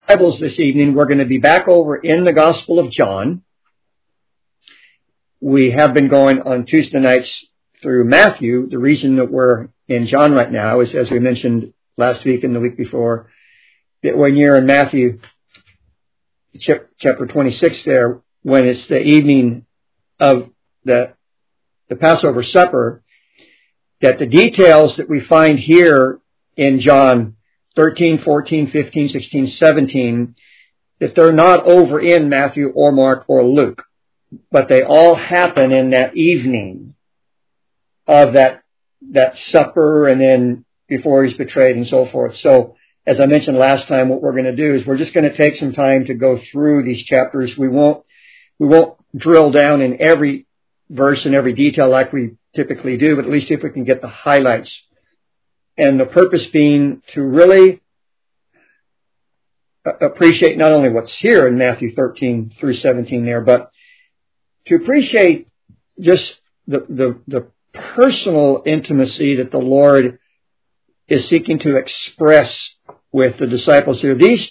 Bibles this evening, we're going to be back over in the Gospel of John. We have been going on Tuesday nights through Matthew. The reason that we're in John right now is, as we mentioned last week and the week before, that when you're in Matthew chapter 26 there, when it's the evening of the Passover supper, that the details that we find here in John 13, 14, 15, 16, 17, that they're not over in Matthew or Mark or Luke, but they all happen in that evening of that supper and then before he's betrayed and so forth. So, as I mentioned last time, what we're going to do is we're just going to take some time to go through these chapters. We won't drill down in every verse and every detail like we typically do, but at least if we can get the highlights. And the purpose being to really appreciate not only what's here in Matthew 13 through 17 there, but to appreciate just the personal intimacy that the Lord is seeking to express with the disciples here. This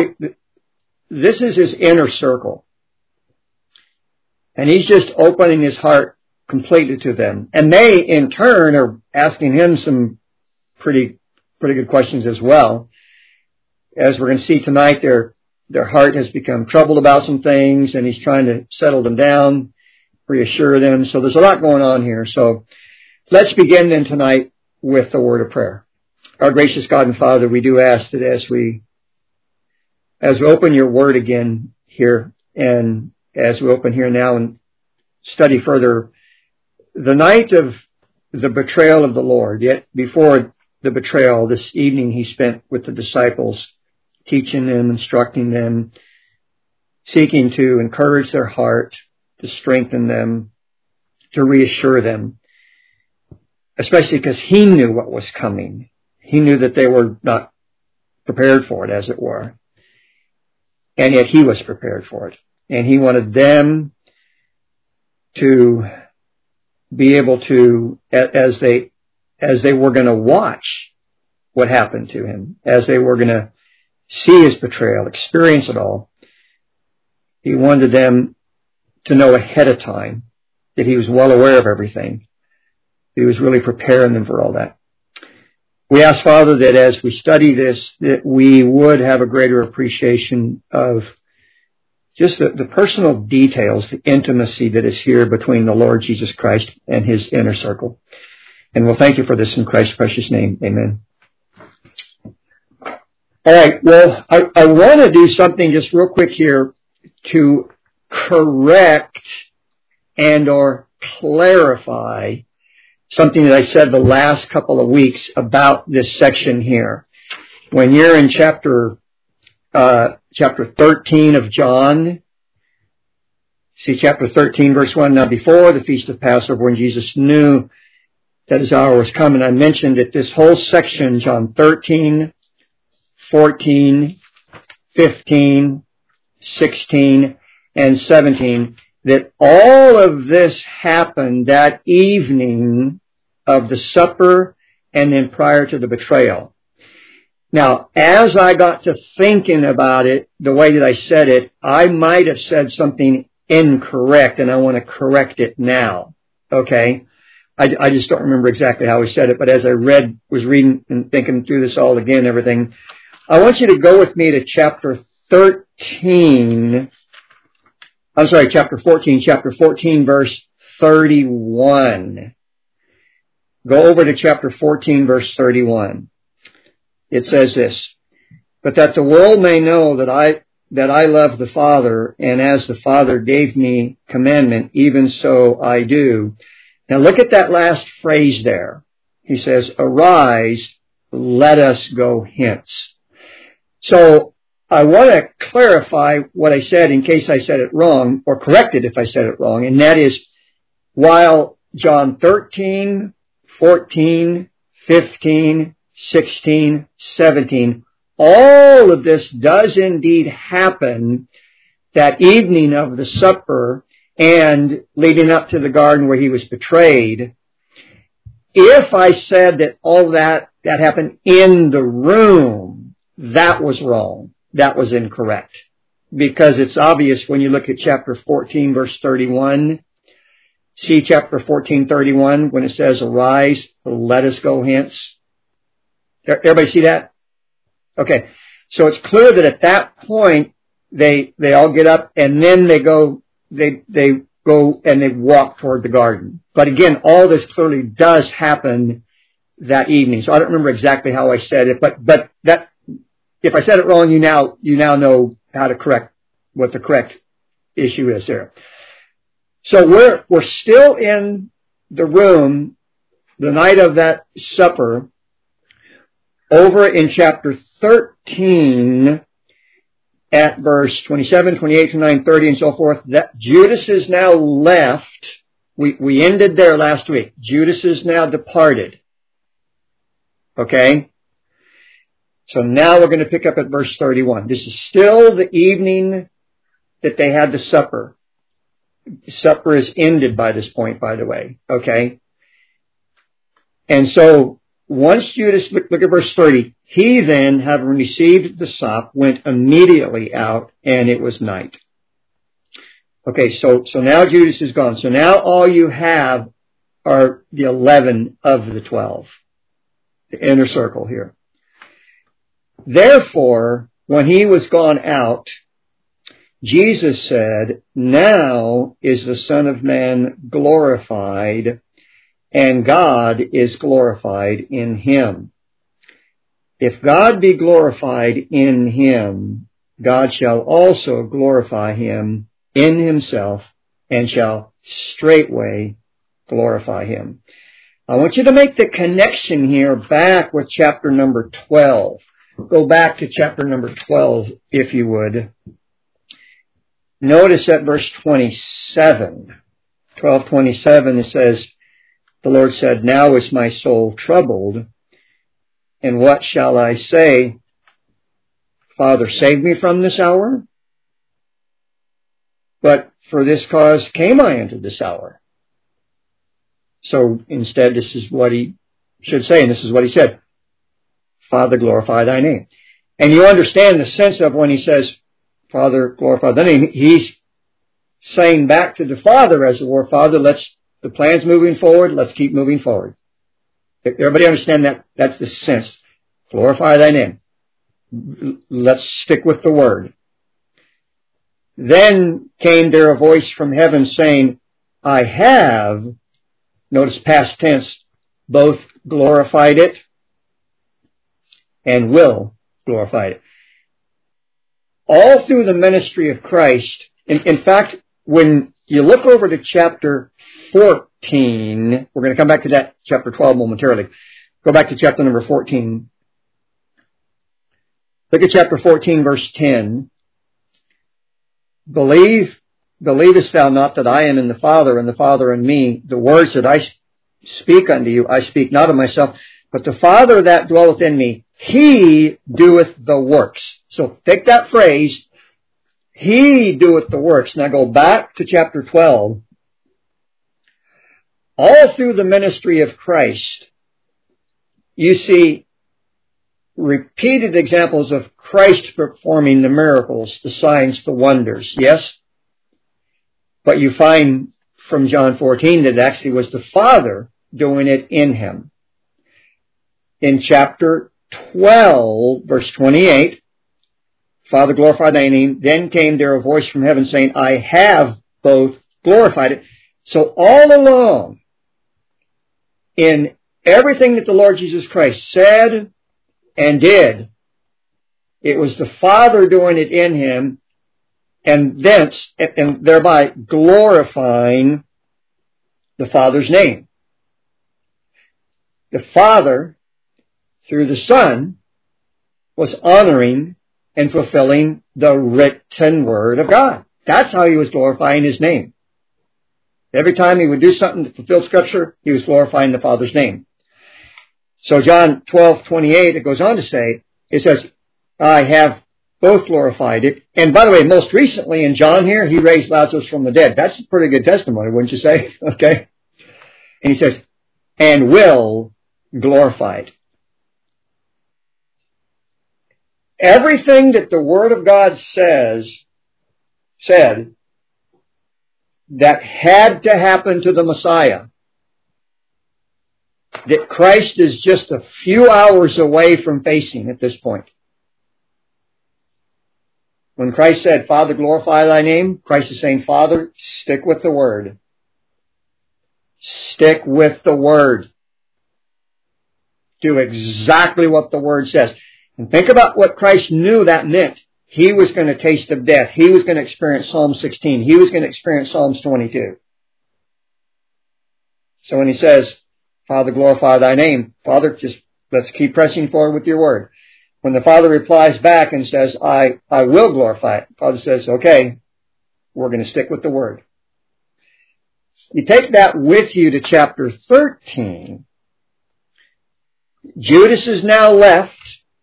is his inner circle. And he's just opening his heart completely to them. And they, in turn, are asking him some pretty good questions as well. As we're going to see tonight, their heart has become troubled about some things, and he's trying to settle them down, reassure them. So there's a lot going on here. So let's begin then tonight with the word of prayer. Our gracious God and Father, we do ask that as we open your word again here, and as we open here now and study further, the night of the betrayal of the Lord, yet before the betrayal, this evening he spent with the disciples, teaching them, instructing them, seeking to encourage their heart, to strengthen them, to reassure them, especially because he knew what was coming. He knew that they were not prepared for it, as it were. And yet he was prepared for it. And he wanted them to be able to, as they were going to watch what happened to him, as they were going to see his betrayal, experience it all, he wanted them to know ahead of time that he was well aware of everything. He was really preparing them for all that. We ask, Father, that as we study this, that we would have a greater appreciation of just the personal details, the intimacy that is here between the Lord Jesus Christ and his inner circle. And we'll thank you for this in Christ's precious name. Amen. All right. Well, I want to do something just real quick here to correct and or clarify something that I said the last couple of weeks about this section here. When you're in chapter 13 of John, see chapter 13, verse 1, now before the feast of Passover, when Jesus knew that his hour was coming, I mentioned that this whole section, John 13, 14, 15, 16, and 17, that all of this happened that evening of the supper and then prior to the betrayal. Now, as I got to thinking about it, the way that I said it, I might have said something incorrect, and I want to correct it now. Okay? I just don't remember exactly how I said it, but as I was reading and thinking through this all again, everything, I want you to go with me to chapter 14, chapter 14, verse 31. Go over to chapter 14, verse 31. It says this, but that the world may know that I love the Father, and as the Father gave me commandment, even so I do. Now look at that last phrase there. He says, arise, let us go hence. So I want to clarify what I said in case I said it wrong, or correct it if I said it wrong, and that is, while John 13, 14, 15, 16, 17, all of this does indeed happen that evening of the supper and leading up to the garden where he was betrayed. If I said that all that happened in the room, that was wrong. that was incorrect. Because it's obvious when you look at chapter 14, verse 31. See chapter 14:31 when it says, "Arise, let us go hence." Everybody see that? Okay. So it's clear that at that point, they all get up and then they go and they walk toward the garden. But again, all this clearly does happen that evening. So I don't remember exactly how I said it, but that, if I said it wrong, you now know how to correct what the correct issue is there. So we're still in the room the night of that supper over in chapter 13 at verse 27, 28, 29, 30 and so forth. That Judas is now left. We ended there last week. Judas is now departed. Okay? So now we're going to pick up at verse 31. This is still the evening that they had the supper. Supper is ended by this point, by the way. Okay? And so, once Judas, look at verse 30, he then, having received the sop, went immediately out, and it was night. Okay, so now Judas is gone. So now all you have are the 11 of the 12. The inner circle here. Therefore, when he was gone out, Jesus said, "Now is the Son of Man glorified, and God is glorified in him. If God be glorified in him, God shall also glorify him in himself, and shall straightway glorify him." I want you to make the connection here back with chapter number 12. Go back to chapter number 12, if you would. Notice at verse 27, 12:27, it says, the Lord said, "Now is my soul troubled, and what shall I say? Father, save me from this hour? But for this cause came I into this hour." So instead, this is what he should say, and this is what he said. "Father, glorify thy name." And you understand the sense of when he says, "Father, glorify thy name," he's saying back to the Father, as it were, "Father, the plan's moving forward, let's keep moving forward." Everybody understand that? That's the sense. Glorify thy name. Let's stick with the word. Then came there a voice from heaven saying, "I have," notice past tense, "both glorified it and will glorify it." All through the ministry of Christ, in fact, when you look over to chapter 14, we're going to come back to that chapter 12 momentarily. Go back to chapter number 14. Look at chapter 14, verse 10. "Believest thou not that I am in the Father, and the Father in me? The words that I speak unto you, I speak not of myself, but the Father that dwelleth in me, he doeth the works." So take that phrase, "he doeth the works." Now go back to chapter 12. All through the ministry of Christ, you see repeated examples of Christ performing the miracles, the signs, the wonders. Yes? But you find from John 14 that it actually was the Father doing it in him. In chapter 12, verse 28, "Father, glorify thy name. Then came there a voice from heaven saying, I have both glorified it." So all along, in everything that the Lord Jesus Christ said and did, it was the Father doing it in him, and thereby glorifying the Father's name. The Father, through the Son, was honoring and fulfilling the written Word of God. That's how he was glorifying his name. Every time he would do something to fulfill Scripture, he was glorifying the Father's name. So John 12:28, it goes on to say, it says, "I have both glorified it." And by the way, most recently in John here, he raised Lazarus from the dead. That's a pretty good testimony, wouldn't you say? Okay. And he says, "and will glorify it." everything that the Word of God said that had to happen to the Messiah, that Christ is just a few hours away from facing at this point. When Christ said, Father, glorify thy name, Christ is saying, Father, stick with the Word. Stick with the Word. Do exactly what the Word says. And think about what Christ knew that meant. He was going to taste of death. He was going to experience Psalm 16. He was going to experience Psalms 22. So when he says, Father, glorify thy name, Father, just let's keep pressing forward with your Word. When the Father replies back and says, I will glorify it, Father says, okay, we're going to stick with the Word. You take that with you to chapter 13. Judas is now left.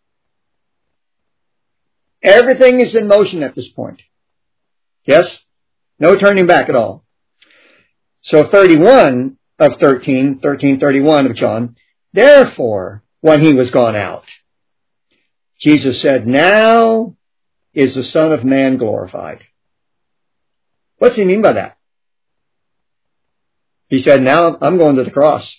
Everything is in motion at this point. Yes? No turning back at all. So 31 of 13:31 of John, therefore, when he was gone out, Jesus said, now is the Son of Man glorified. What's he mean by that? He said, now I'm going to the cross.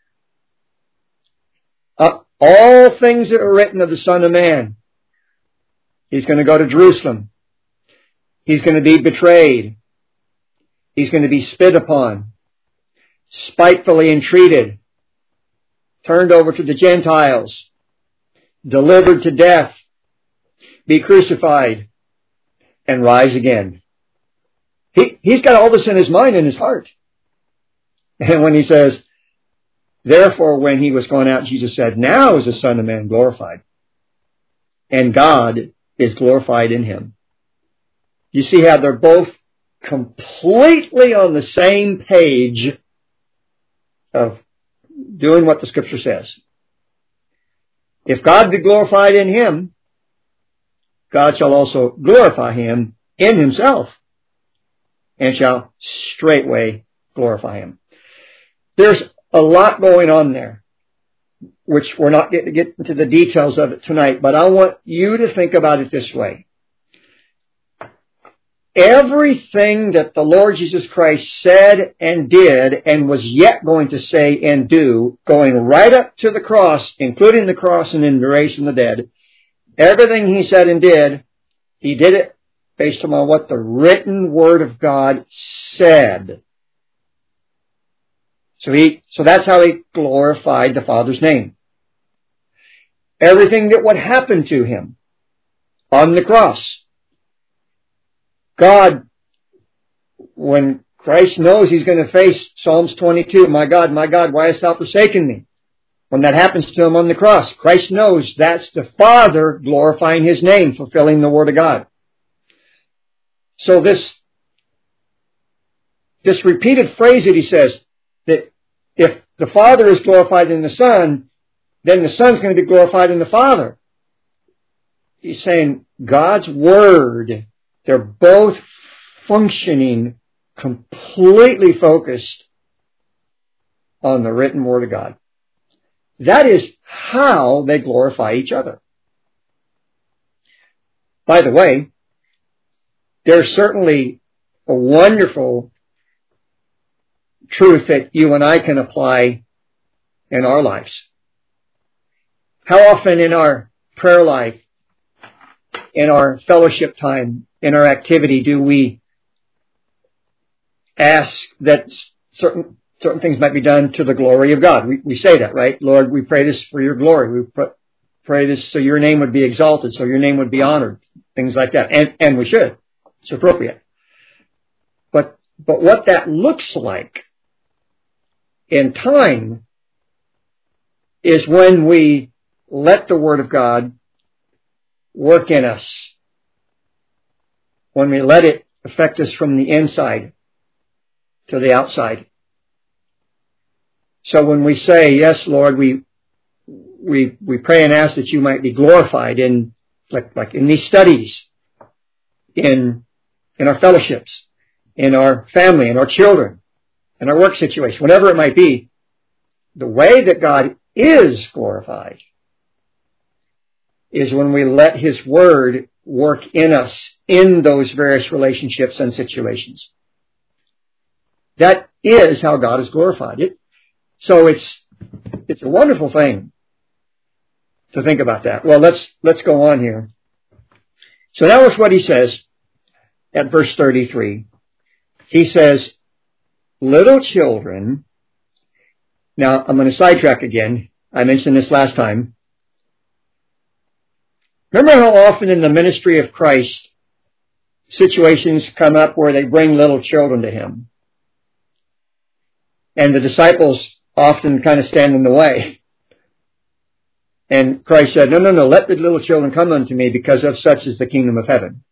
All things that are written of the Son of Man. He's going to go to Jerusalem. He's going to be betrayed. He's going to be spit upon, spitefully entreated, turned over to the Gentiles, delivered to death, be crucified, and rise again. He's got all this in his mind and his heart. And when he says, therefore, when he was going out, Jesus said, now is the Son of Man glorified, and God is glorified in him. You see how they're both completely on the same page of doing what the Scripture says. If God be glorified in him, God shall also glorify him in himself, and shall straightway glorify him. There's a lot going on there, which we're not going to get into the details of it tonight, but I want you to think about it this way. Everything that the Lord Jesus Christ said and did and was yet going to say and do, going right up to the cross, including the cross and in the raising from the dead, everything he said and did, he did it based on what the written Word of God said. So that's how he glorified the Father's name. Everything that would happen to him on the cross. God, when Christ knows he's going to face Psalms 22, my God, why hast thou forsaken me? When that happens to him on the cross, Christ knows that's the Father glorifying his name, fulfilling the Word of God. So this repeated phrase that he says, that if the Father is glorified in the Son, then the Son's going to be glorified in the Father. He's saying God's Word, they're both functioning completely focused on the written Word of God. That is how they glorify each other. By the way, there's certainly a wonderful truth that you and I can apply in our lives. How often in our prayer life, in our fellowship time, in our activity, do we ask that certain things might be done to the glory of God? We say that, right? Lord, we pray this for your glory. We pray this so your name would be exalted, so your name would be honored, things like that. And we should. It's appropriate. But what that looks like in time is when we let the Word of God work in us. When we let it affect us from the inside to the outside. So when we say, yes, Lord, we pray and ask that you might be glorified in, like in these studies, in our fellowships, in our family, in our children, in our work situation, whatever it might be, the way that God is glorified is when we let His Word work in us in those various relationships and situations. That is how God is glorified. So it's a wonderful thing to think about that. Well, let's go on here. So that was what he says at verse 33. He says, little children. Now, I'm going to sidetrack again. I mentioned this last time. Remember how often in the ministry of Christ, situations come up where they bring little children to Him. And the disciples often kind of stand in the way. And Christ said, no, let the little children come unto me, because of such is the kingdom of heaven.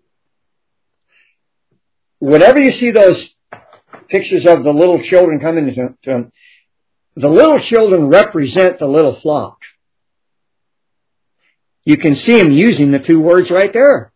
Whenever you see those pictures of the little children coming to Him, the little children represent the little flock. You can see Him using the two words right there.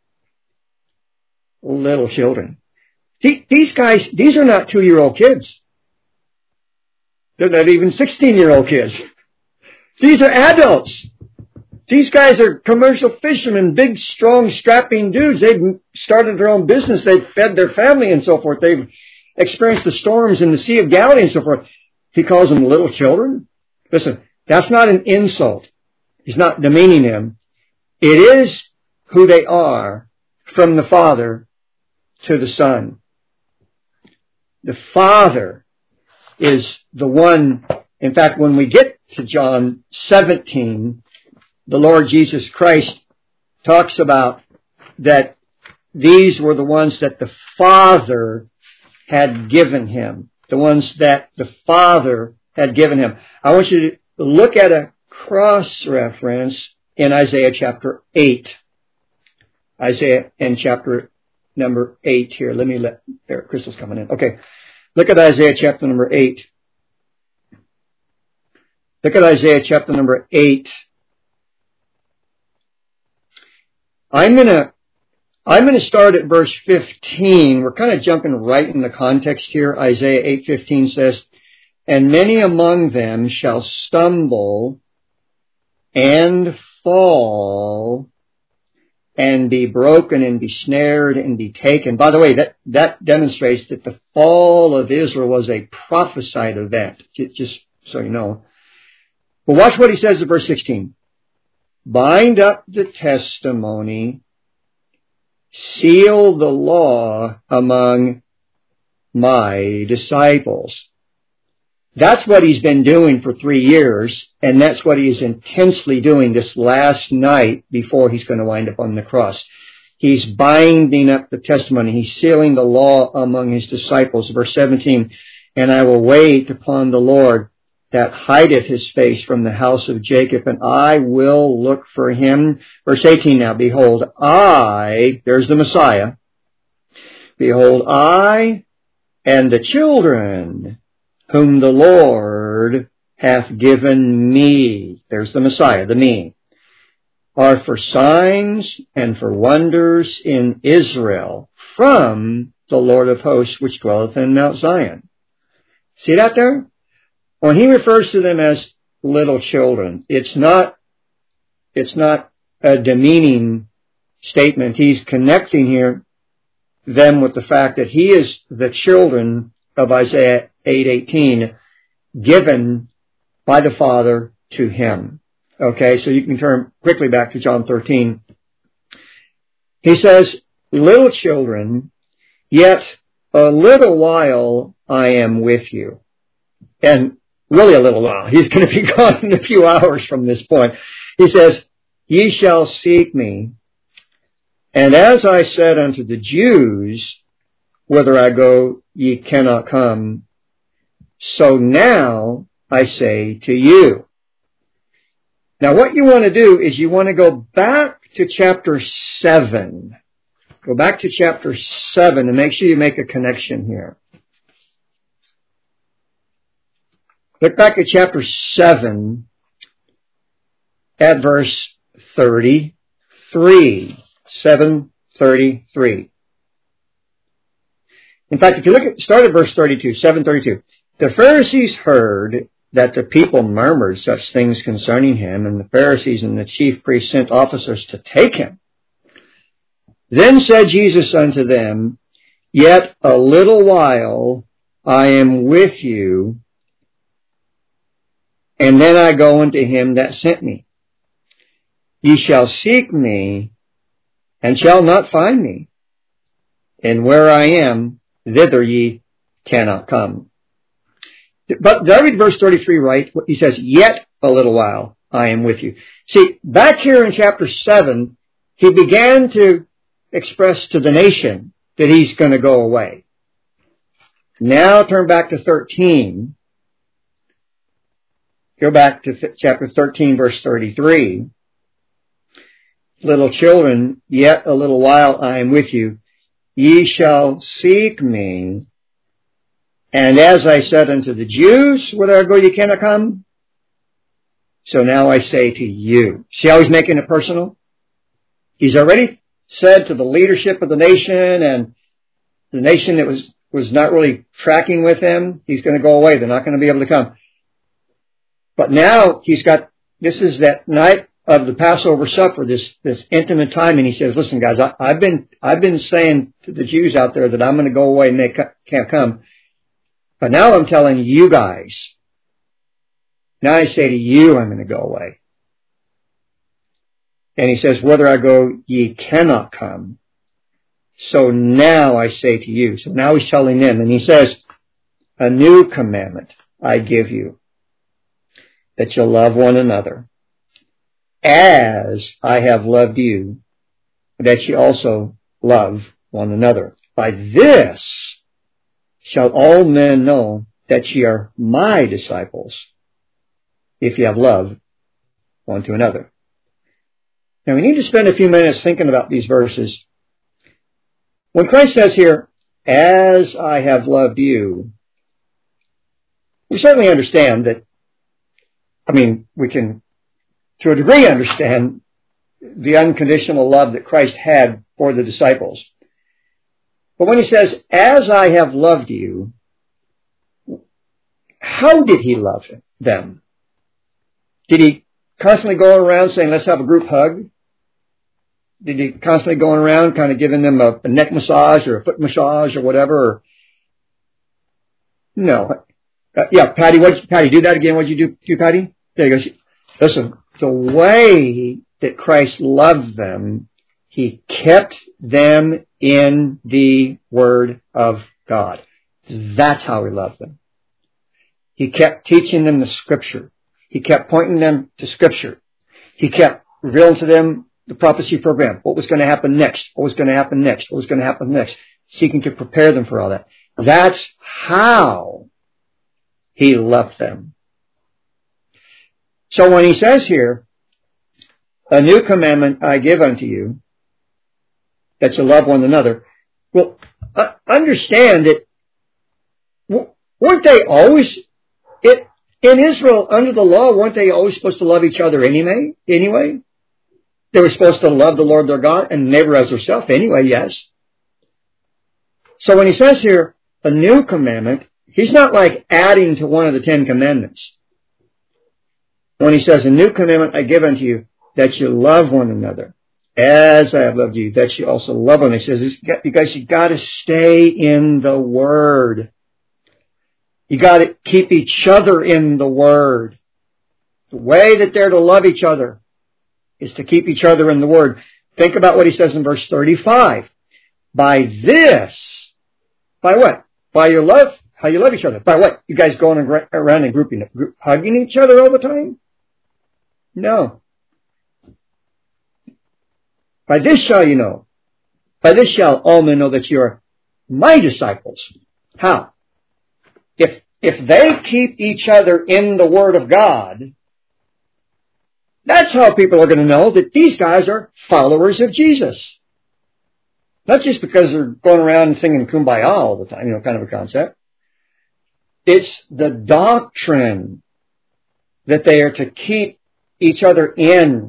Little children. These guys, these are not 2-year-old kids. They're not even 16-year-old kids. These are adults. These guys are commercial fishermen, big, strong, strapping dudes. They've started their own business. They've fed their family and so forth. They've experienced the storms in the Sea of Galilee and so forth. He calls them little children. Listen, that's not an insult. He's not demeaning them. It is who they are from the Father to the Son. The Father is the one. In fact, when we get to John 17, the Lord Jesus Christ talks about that these were the ones that the Father had given Him. The ones that the Father had given Him. I want you to look at a cross-reference in Isaiah chapter 8. Isaiah in chapter number 8 here. There, Crystal's coming in. Okay. Look at Isaiah chapter number 8. Look at Isaiah chapter number 8. I'm going to start at verse 15. We're kind of jumping right in the context here. Isaiah 8:15 says, and many among them shall stumble and fall and be broken and be snared and be taken. By the way, that demonstrates that the fall of Israel was a prophesied event, just so you know. But watch what he says in verse 16. Bind up the testimony, seal the law among my disciples. That's what he's been doing for 3 years, and that's what he is intensely doing this last night before he's going to wind up on the cross. He's binding up the testimony. He's sealing the law among his disciples. Verse 17, and I will wait upon the Lord that hideth his face from the house of Jacob, and I will look for him. Verse 18 now, behold, there's the Messiah. Behold, I and the children whom the Lord hath given me. There's the Messiah, the me. Are for signs and for wonders in Israel from the Lord of hosts which dwelleth in Mount Zion. See that there? When he refers to them as little children, it's not a demeaning statement. He's connecting here them with the fact that he is the children of Isaiah 8:18, given by the Father to him. Okay, so you can turn quickly back to John 13. He says, little children, yet a little while I am with you. And really a little while. He's going to be gone in a few hours from this point. He says, ye shall seek me. And as I said unto the Jews, whither I go, ye cannot come. So now I say to you. Now what you want to do is you want to go back to chapter 7. Go back to chapter 7 and make sure you make a connection here. Look back at chapter 7 at verse 33. 7:33. In fact, if you start at verse 32, 7:32. The Pharisees heard that the people murmured such things concerning him, and the Pharisees and the chief priests sent officers to take him. Then said Jesus unto them, Yet a little while I am with you, and then I go unto him that sent me. Ye shall seek me, and shall not find me. And where I am, thither ye cannot come. But did I read verse 33 right? He says, Yet a little while I am with you. See, back here in chapter 7, he began to express to the nation that he's going to go away. Now turn back to 13. Go back to chapter 13, verse 33. Little children, yet a little while I am with you. Ye shall seek me. And as I said unto the Jews, whither I go ye cannot come. So now I say to you. See how he's making it personal? He's already said to the leadership of the nation and the nation that was not really tracking with him, he's going to go away. They're not going to be able to come. But now this is that night of the Passover supper, this intimate time, and he says, listen guys, I've been saying to the Jews out there that I'm going to go away and they can't come. But now I'm telling you guys, now I say to you, I'm going to go away. And he says, whither I go, ye cannot come. So now I say to you. So now he's telling them, and he says, a new commandment I give you, that you'll love one another, as I have loved you, that ye also love one another. By this shall all men know that ye are my disciples, if ye have love one to another. Now we need to spend a few minutes thinking about these verses. When Christ says here, as I have loved you, we certainly understand that, we can to a degree understand the unconditional love that Christ had for the disciples. But when he says, as I have loved you, how did he love them? Did he constantly go around saying, let's have a group hug? Did he constantly go around kind of giving them a neck massage or a foot massage or whatever? No. Patty, do that again. What'd you do, Patty? There you go. Listen, the way that Christ loved them, he kept them in the Word of God. That's how he loved them. He kept teaching them the Scripture. He kept pointing them to Scripture. He kept revealing to them the prophecy program, what was going to happen next, what was going to happen next, what was going to happen next, seeking to prepare them for all that. That's how he loved them. So when he says here, a new commandment I give unto you, that you love one another, well, understand that weren't they always, in Israel, under the law, weren't they always supposed to love each other anyway? They were supposed to love the Lord their God and neighbor as herself anyway, yes. So when he says here, a new commandment, he's not like adding to one of the 10 commandments. When he says, a new commandment I give unto you, that you love one another, as I have loved you, that you also love one. He says, you guys, you got to stay in the Word. You got to keep each other in the Word. The way that they're to love each other is to keep each other in the Word. Think about what he says in verse 35. By this, by what? By your love, how you love each other. By what? You guys going around and hugging each other all the time? No. By this shall you know. By this shall all men know that you are my disciples. How? If they keep each other in the Word of God, that's how people are going to know that these guys are followers of Jesus. Not just because they're going around and singing Kumbaya all the time, kind of a concept. It's the doctrine that they are to keep each other in.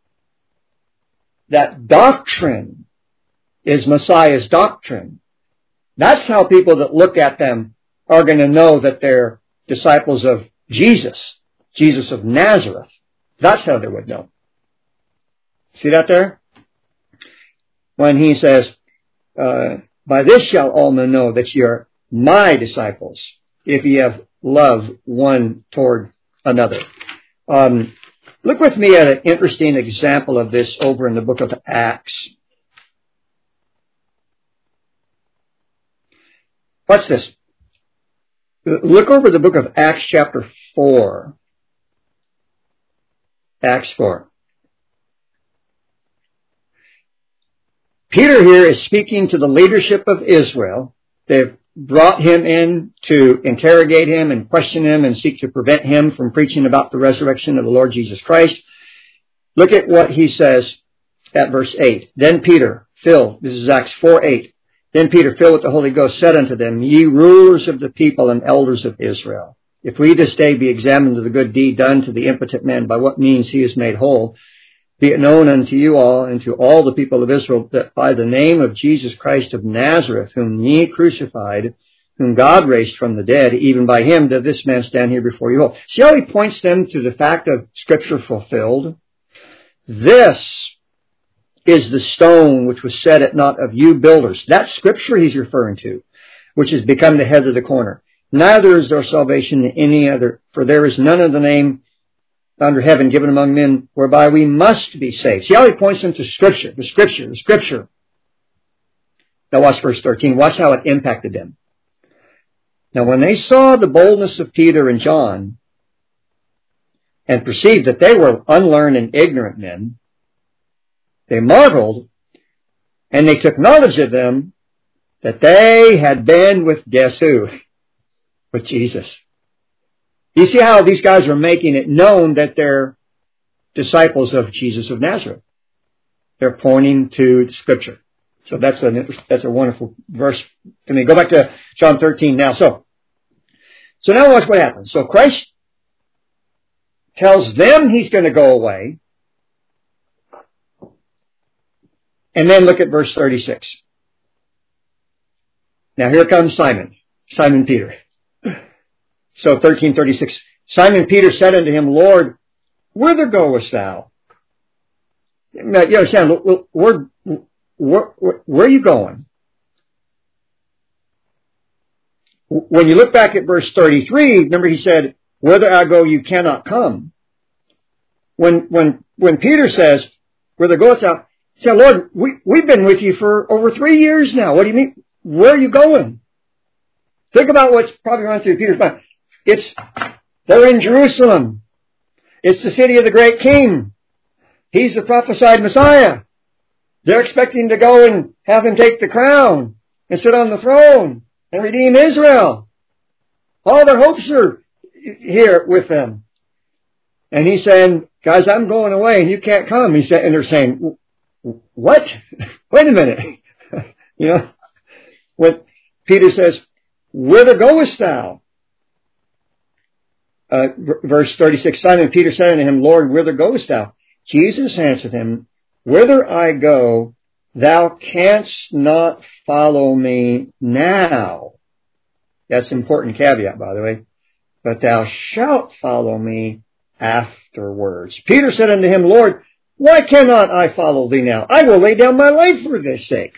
That doctrine is Messiah's doctrine. That's how people that look at them are going to know that they're disciples of Jesus of Nazareth. That's how they would know. See that there? When he says, by this shall all men know that ye are my disciples, if ye have love one toward another. Look with me at an interesting example of this over in the book of Acts. What's this? Look over the book of Acts chapter 4. Acts 4. Peter here is speaking to the leadership of Israel. They've brought him in to interrogate him and question him and seek to prevent him from preaching about the resurrection of the Lord Jesus Christ. Look at what he says at verse 8. Then Peter, filled, this is Acts 4:8. Then Peter, filled with the Holy Ghost, said unto them, Ye rulers of the people and elders of Israel, if we this day be examined of the good deed done to the impotent man, by what means he is made whole, be it known unto you all and to all the people of Israel that by the name of Jesus Christ of Nazareth, whom ye crucified, whom God raised from the dead, even by him doth this man stand here before you all. See how he points them to the fact of Scripture fulfilled? This is the stone which was set at naught of you builders. That's Scripture he's referring to, which has become the head of the corner. Neither is there salvation in any other, for there is none of the name under heaven given among men whereby we must be saved. See how he points them to Scripture, the Scripture, the Scripture. Now watch verse 13. Watch how it impacted them. Now when they saw the boldness of Peter and John and perceived that they were unlearned and ignorant men, they marveled, and they took knowledge of them that they had been with, guess who? With Jesus. You see how these guys are making it known that they're disciples of Jesus of Nazareth. They're pointing to Scripture. So that's a wonderful verse to me. Go back to John 13 now. So now watch what happens. So Christ tells them he's going to go away. And then look at verse 36. Now here comes Simon Peter. So 13:36, Simon Peter said unto him, Lord, whither goest thou? Now, you understand, where are you going? When you look back at verse 33, remember he said, whither I go you cannot come. When Peter says, whither goest thou? He said, Lord, we've been with you for over 3 years now. What do you mean? Where are you going? Think about what's probably running through Peter's mind. They're in Jerusalem. It's the city of the great king. He's the prophesied Messiah. They're expecting to go and have him take the crown and sit on the throne and redeem Israel. All their hopes are here with them. And he's saying, guys, I'm going away and you can't come. And they're saying, what? Wait a minute. When Peter says, whither goest thou? Verse 36, Simon Peter said unto him, Lord, whither goest thou? Jesus answered him, whither I go, thou canst not follow me now. That's an important caveat, by the way. But thou shalt follow me afterwards. Peter said unto him, Lord, why cannot I follow thee now? I will lay down my life for this sake.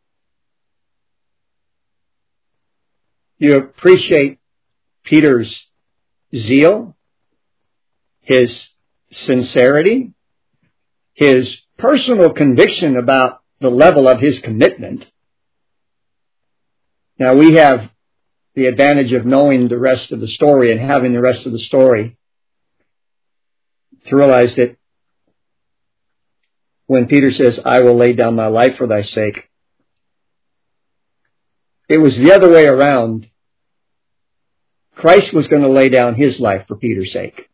You appreciate Peter's zeal, his sincerity, his personal conviction about the level of his commitment. Now we have the advantage of knowing the rest of the story and having the rest of the story to realize that when Peter says, I will lay down my life for thy sake, it was the other way around. Christ was going to lay down his life for Peter's sake.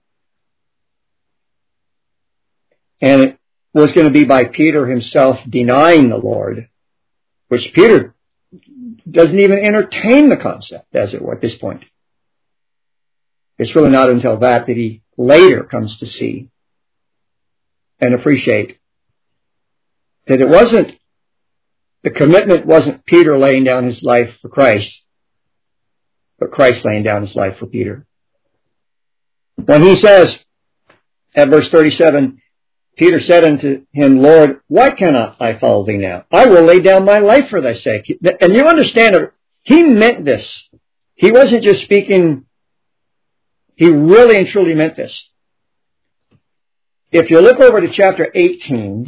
And it was going to be by Peter himself denying the Lord, which Peter doesn't even entertain the concept, as it were, at this point. It's really not until that he later comes to see and appreciate that it wasn't, the commitment wasn't Peter laying down his life for Christ, but Christ laying down his life for Peter. When he says, at verse 37, Peter said unto him, Lord, why cannot I follow thee now? I will lay down my life for thy sake. And you understand, he meant this. He wasn't just speaking, he really and truly meant this. If you look over to chapter 18,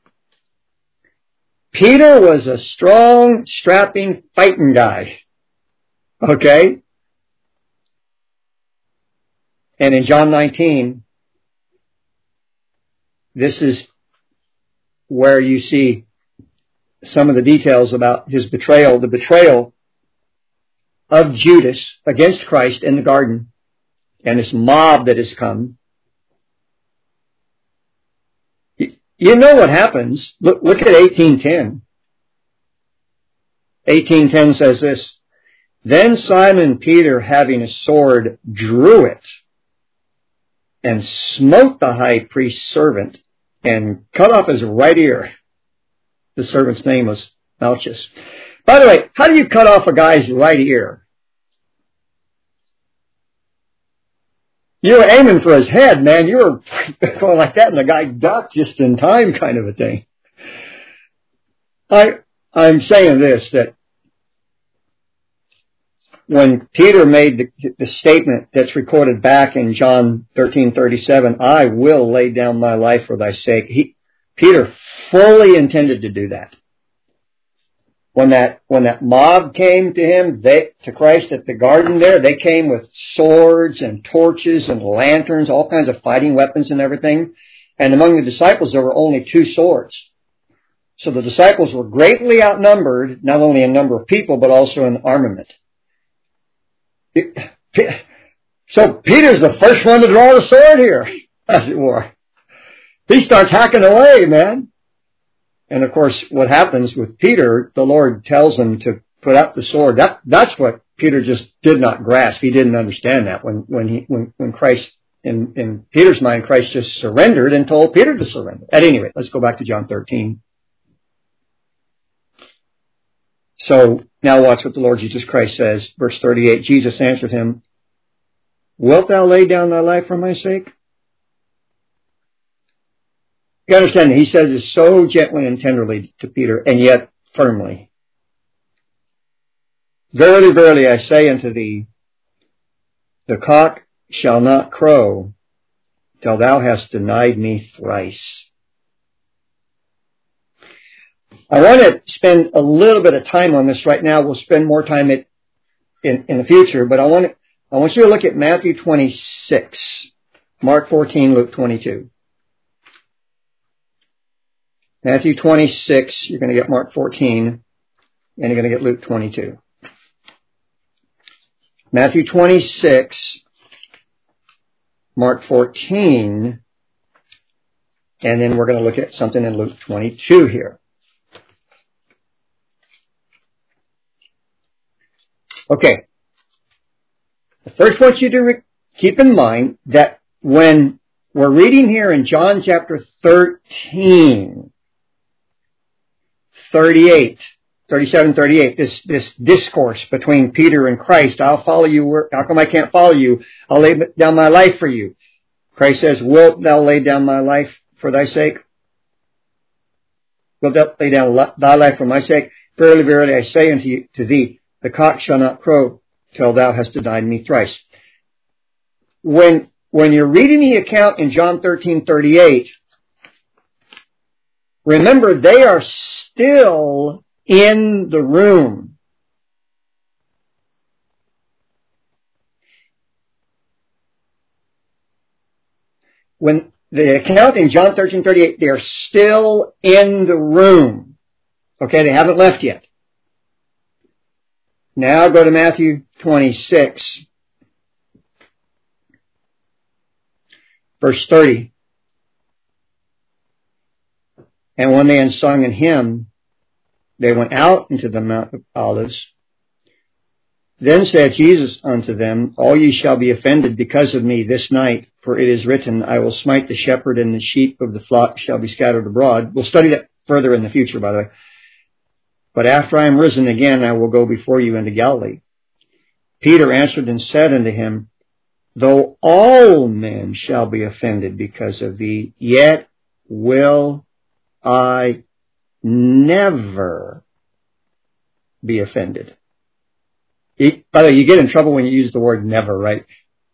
Peter was a strong, strapping, fighting guy. Okay? And in John 19, this is where you see some of the details about his betrayal, the betrayal of Judas against Christ in the garden, and this mob that has come. You know what happens. Look at 18:10. 18:10 says this, Then Simon Peter, having a sword, drew it, and smote the high priest's servant, and cut off his right ear. The servant's name was Malchus. By the way, how do you cut off a guy's right ear? You were aiming for his head, man. You were going like that, and the guy ducked just in time, kind of a thing. I'm saying this, that when Peter made the statement that's recorded back in John 13:37, I will lay down my life for thy sake, Peter fully intended to do that. When that mob came to him, to Christ at the garden there, they came with swords and torches and lanterns, all kinds of fighting weapons and everything. And among the disciples, there were only 2 swords. So the disciples were greatly outnumbered, not only in number of people, but also in armament. So Peter's the first one to draw the sword here, as it were. He starts hacking away, man. And of course, what happens with Peter, the Lord tells him to put up the sword. That's what Peter just did not grasp. He didn't understand that when Christ, in Peter's mind, Christ just surrendered and told Peter to surrender. At any rate, let's go back to John 13. So now watch what the Lord Jesus Christ says. Verse 38, Jesus answered him, Wilt thou lay down thy life for my sake? You understand, he says it so gently and tenderly to Peter, and yet firmly. Verily, verily, I say unto thee, the cock shall not crow till thou hast denied me thrice. I want to spend a little bit of time on this right now. We'll spend more time in the future, but I want you to look at Matthew 26, Mark 14, Luke 22. Matthew 26, you're going to get Mark 14, and you're going to get Luke 22. Matthew 26, Mark 14, and then we're going to look at something in Luke 22 here. Okay. I first want you to keep in mind that when we're reading here in John chapter 13, 37-38, this discourse between Peter and Christ, I'll follow you, how come I can't follow you? I'll lay down my life for you. Christ says, wilt thou lay down my life for thy sake? Wilt thou lay down thy life for my sake? Verily, verily, I say unto thee, the cock shall not crow till thou hast denied me thrice. When you're reading the account in John 13:38, remember, they are still in the room. When the account in John 13:38, they are still in the room. Okay, they haven't left yet. Now go to Matthew 26, verse 30. And when they had sung an hymn, they went out into the Mount of Olives. Then said Jesus unto them, all ye shall be offended because of me this night, for it is written, I will smite the shepherd, and the sheep of the flock shall be scattered abroad. We'll study that further in the future, by the way. But after I am risen again, I will go before you into Galilee. Peter answered and said unto him, though all men shall be offended because of thee, yet will I never be offended. By the way, you get in trouble when you use the word never, right?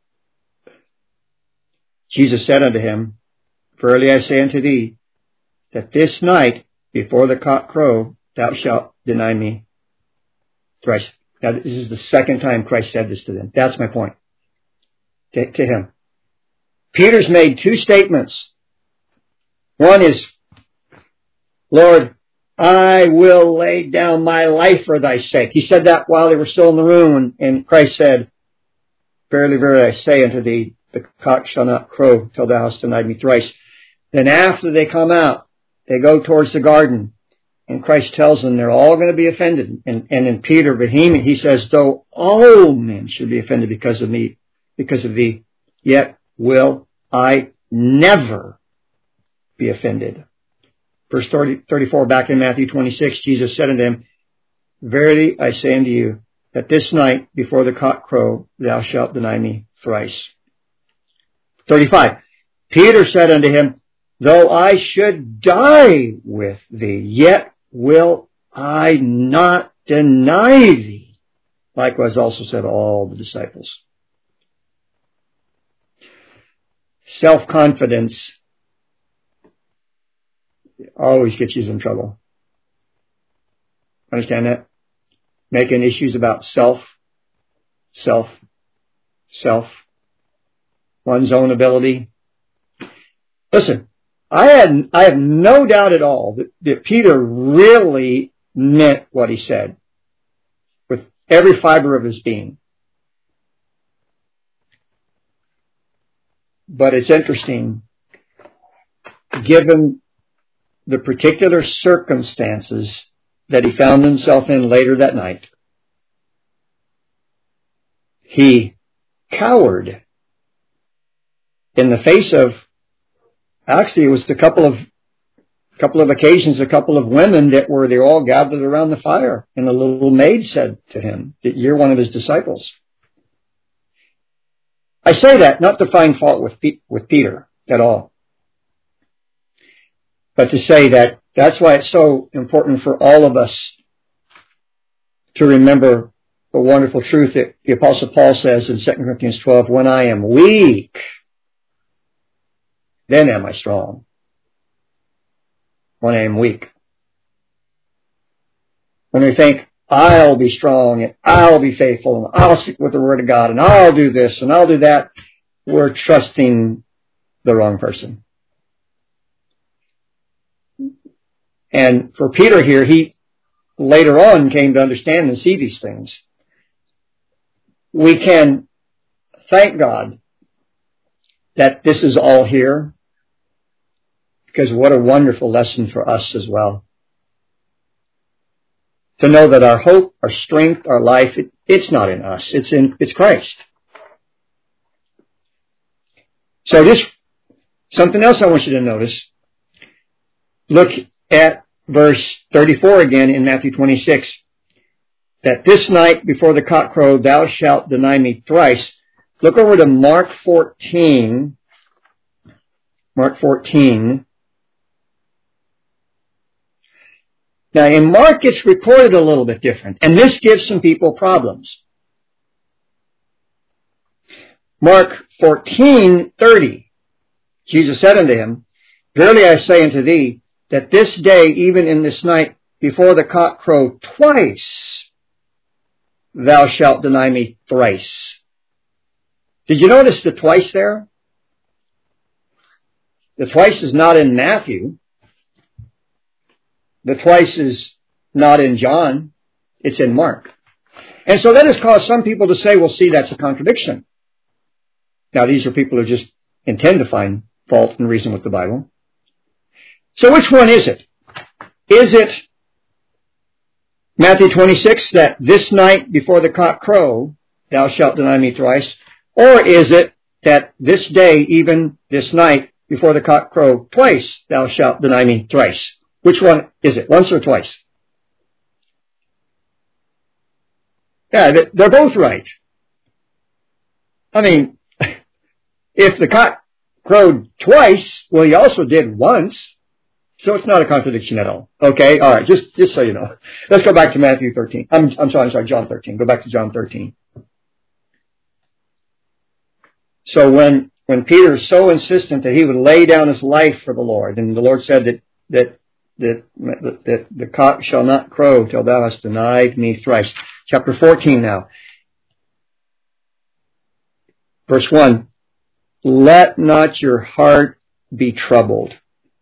Jesus said unto him, Verily I say unto thee, that this night before the cock crow, thou shalt deny me thrice. Now, this is the second time Christ said this to them. That's my point. To him. Peter's made two statements. One is, Lord, I will lay down my life for thy sake. He said that while they were still in the room, and Christ said, Verily, verily, I say unto thee, the cock shall not crow till thou hast denied me thrice. Then after they come out, they go towards the garden, and Christ tells them they're all going to be offended. And in Peter, vehement, he says, though all men should be offended because of me, because of thee, yet will I never be offended. Verse 34, back in Matthew 26, Jesus said unto them, Verily I say unto you, that this night before the cock crow, thou shalt deny me thrice. 35, Peter said unto him, Though I should die with thee, yet will I not deny thee. Likewise also said all the disciples. Self-confidence always gets you in trouble. Understand that? Making issues about self, one's own ability. Listen, I have no doubt at all that Peter really meant what he said with every fiber of his being. But it's interesting, given the particular circumstances that he found himself in later that night, he cowered in the face of, actually it was a couple of occasions, a couple of women they all gathered around the fire, and the little maid said to him that you're one of his disciples. I say that not to find fault with Peter at all, but to say that that's why it's so important for all of us to remember the wonderful truth that the Apostle Paul says in 2 Corinthians 12, when I am weak, then am I strong. When I am weak. When we think, I'll be strong and I'll be faithful and I'll stick with the Word of God and I'll do this and I'll do that, we're trusting the wrong person. And for Peter here, he later on came to understand and see these things. We can thank God that this is all here, because what a wonderful lesson for us as well. To know that our hope, our strength, our life, it's not in us. It's Christ. So just something else I want you to notice. Look at verse 34 again in Matthew 26. That this night before the cock crow thou shalt deny me thrice. Look over to Mark 14. Mark 14. Now, in Mark, it's recorded a little bit different, and this gives some people problems. Mark 14:30, Jesus said unto him, Verily I say unto thee, that this day, even in this night, before the cock crow twice, thou shalt deny me thrice. Did you notice the twice there? The twice is not in Matthew. The twice is not in John. It's in Mark. And so that has caused some people to say, well, see, that's a contradiction. Now, these are people who just intend to find fault and reason with the Bible. So which one is it? Is it Matthew 26, that this night before the cock crow, thou shalt deny me thrice? Or is it that this day, even this night, before the cock crow twice, thou shalt deny me thrice? Which one is it? Once or twice? Yeah, they're both right. I mean, if the cock crowed twice, well, he also did once. So it's not a contradiction at all. Okay? All right. Just so you know. Let's go back to Matthew 13. I'm sorry, John 13. Go back to John 13. So when Peter is so insistent that he would lay down his life for the Lord, and the Lord said that the cock shall not crow till thou hast denied me thrice. Chapter 14 now. Verse 1. Let not your heart be troubled.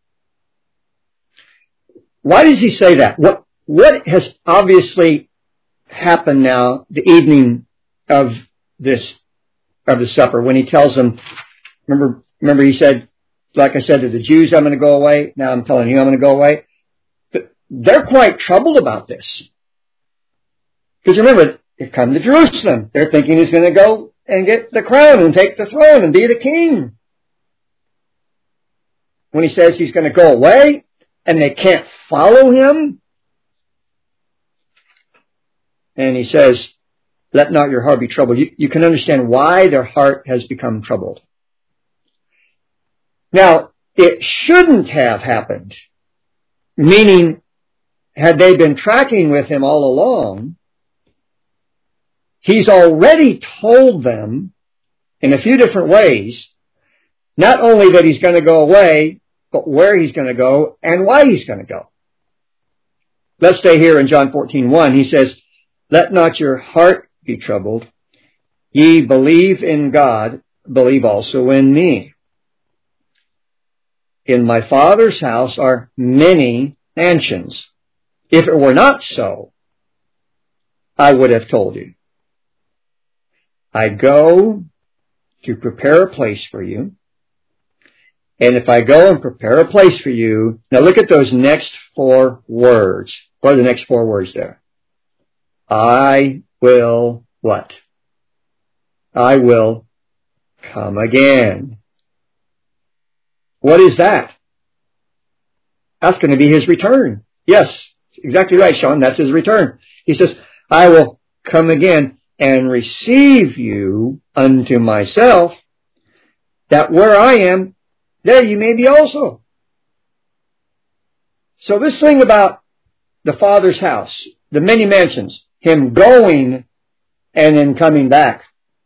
Why does he say that? What has obviously happened now the evening of the supper when he tells them, remember he said, like I said to the Jews, I'm going to go away. Now I'm telling you I'm going to go away. But they're quite troubled about this. Because remember, they've come to Jerusalem. They're thinking he's going to go and get the crown and take the throne and be the king. When he says he's going to go away, and they can't follow him. And he says, let not your heart be troubled. You can understand why their heart has become troubled. Now, it shouldn't have happened. Meaning, had they been tracking with him all along, he's already told them in a few different ways, not only that he's going to go away, but where he's going to go and why he's going to go. Let's stay here in John 14:1. He says, let not your heart be troubled. Ye believe in God, believe also in me. In my Father's house are many mansions. If it were not so, I would have told you. I go to prepare a place for you. And if I go and prepare a place for you, now look at those next 4 words. What are the next 4 words there? I will what? I will come again. What is that? That's going to be his return. Yes, exactly right, Sean. That's his return. He says, I will come again and receive you unto myself, that where I am, there you may be also. So this thing about the Father's house, the many mansions, him going and then coming back.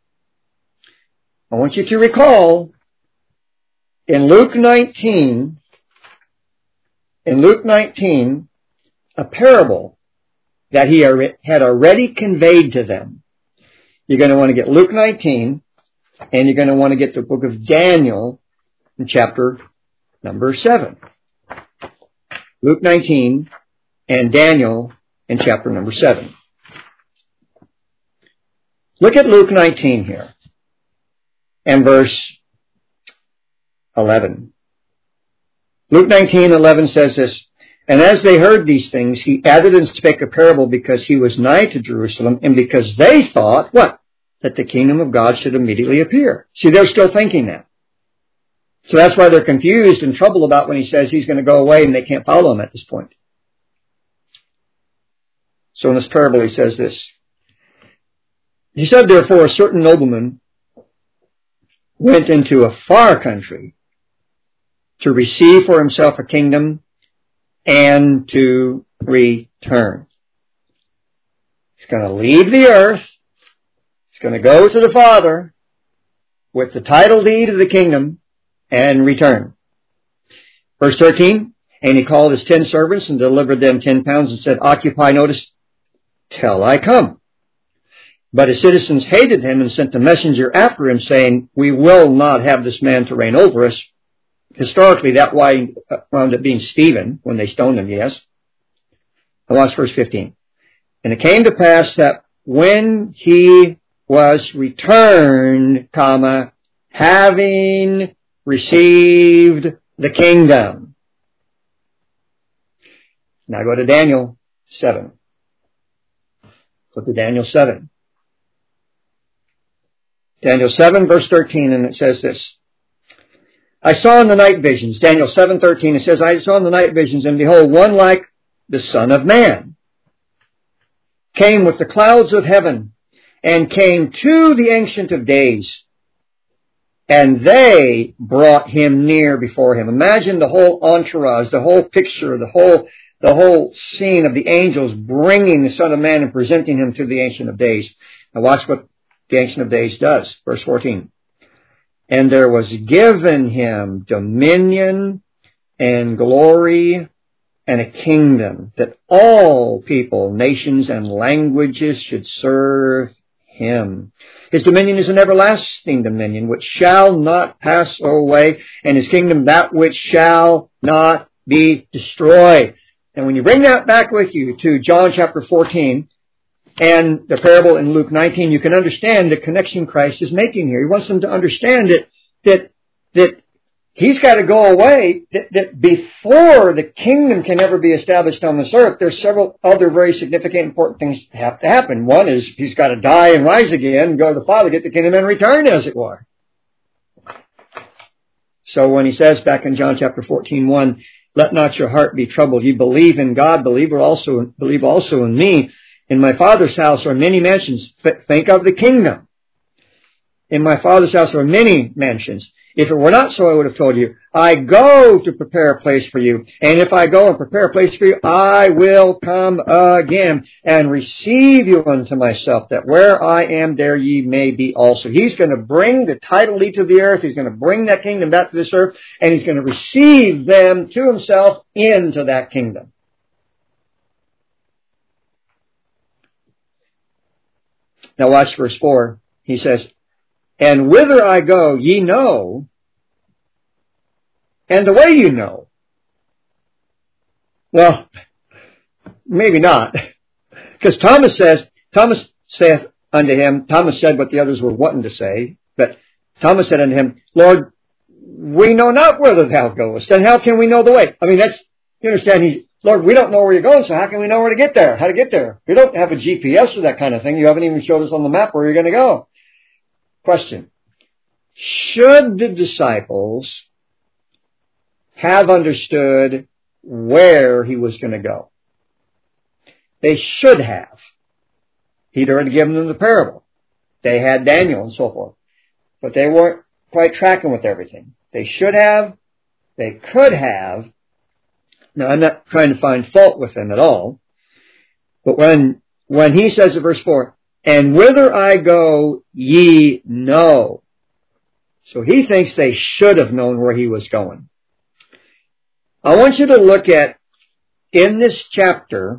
I want you to recall in Luke 19, a parable that he had already conveyed to them. You're going to want to get Luke 19, and you're going to want to get the book of Daniel in chapter number 7. Luke 19 and Daniel in chapter number 7. Look at Luke 19 here and verse 11. Luke 19:11 says this, and as they heard these things, he added and spake a parable because he was nigh to Jerusalem, and because they thought, what? That the kingdom of God should immediately appear. See, they're still thinking that. So that's why they're confused and troubled about when he says he's going to go away and they can't follow him at this point. So in this parable he says this. He said, therefore, a certain nobleman went into a far country to receive for himself a kingdom and to return. He's going to leave the earth. He's going to go to the Father with the title deed of the kingdom and return. Verse 13, and he called his 10 servants and delivered them 10 pounds and said, occupy, notice, till I come. But his citizens hated him and sent a messenger after him saying, we will not have this man to reign over us. Historically, that wound up being Stephen when they stoned him, yes. And watch verse 15. And it came to pass that when he was returned, having received the kingdom. Now go to Daniel 7. Go to Daniel 7. Daniel 7 verse 13, and it says this. I saw in the night visions, Daniel 7:13, it says, I saw in the night visions, and behold, one like the Son of Man came with the clouds of heaven, and came to the Ancient of Days, and they brought him near before him. Imagine the whole entourage, the whole picture, the whole scene of the angels bringing the Son of Man and presenting him to the Ancient of Days. Now watch what the Ancient of Days does. Verse 14. And there was given him dominion and glory and a kingdom, that all people, nations, and languages should serve him. His dominion is an everlasting dominion which shall not pass away, and his kingdom that which shall not be destroyed. And when you bring that back with you to John chapter 14 and the parable in Luke 19, you can understand the connection Christ is making here. He wants them to understand that he's got to go away, that before the kingdom can ever be established on this earth, there's several other very significant, important things that have to happen. One is he's got to die and rise again, go to the Father, get the kingdom, and return, as it were. So when he says back in John chapter 14:1, let not your heart be troubled. You believe in God, believe also in me. In my Father's house are many mansions. Think of the kingdom. In my Father's house are many mansions. If it were not so, I would have told you, I go to prepare a place for you. And if I go and prepare a place for you, I will come again and receive you unto myself, that where I am, there ye may be also. He's going to bring the title deed to the earth. He's going to bring that kingdom back to this earth, and he's going to receive them to himself into that kingdom. Now watch verse 4. He says, and whither I go, ye know, and the way you know. Well, maybe not. Because Thomas saith unto him, Thomas said what the others were wanting to say, but Thomas said unto him, Lord, we know not whither thou goest, and how can we know the way? I mean, you understand, Lord, we don't know where you're going, so how can we know where to get there? How to get there? We don't have a GPS or that kind of thing. You haven't even showed us on the map where you're going to go. Question. Should the disciples have understood where he was going to go? They should have. He'd already given them the parable. They had Daniel and so forth. But they weren't quite tracking with everything. They should have. They could have. Now, I'm not trying to find fault with them at all. But when he says in verse 4, and whither I go, ye know. So he thinks they should have known where he was going. I want you to look at, in this chapter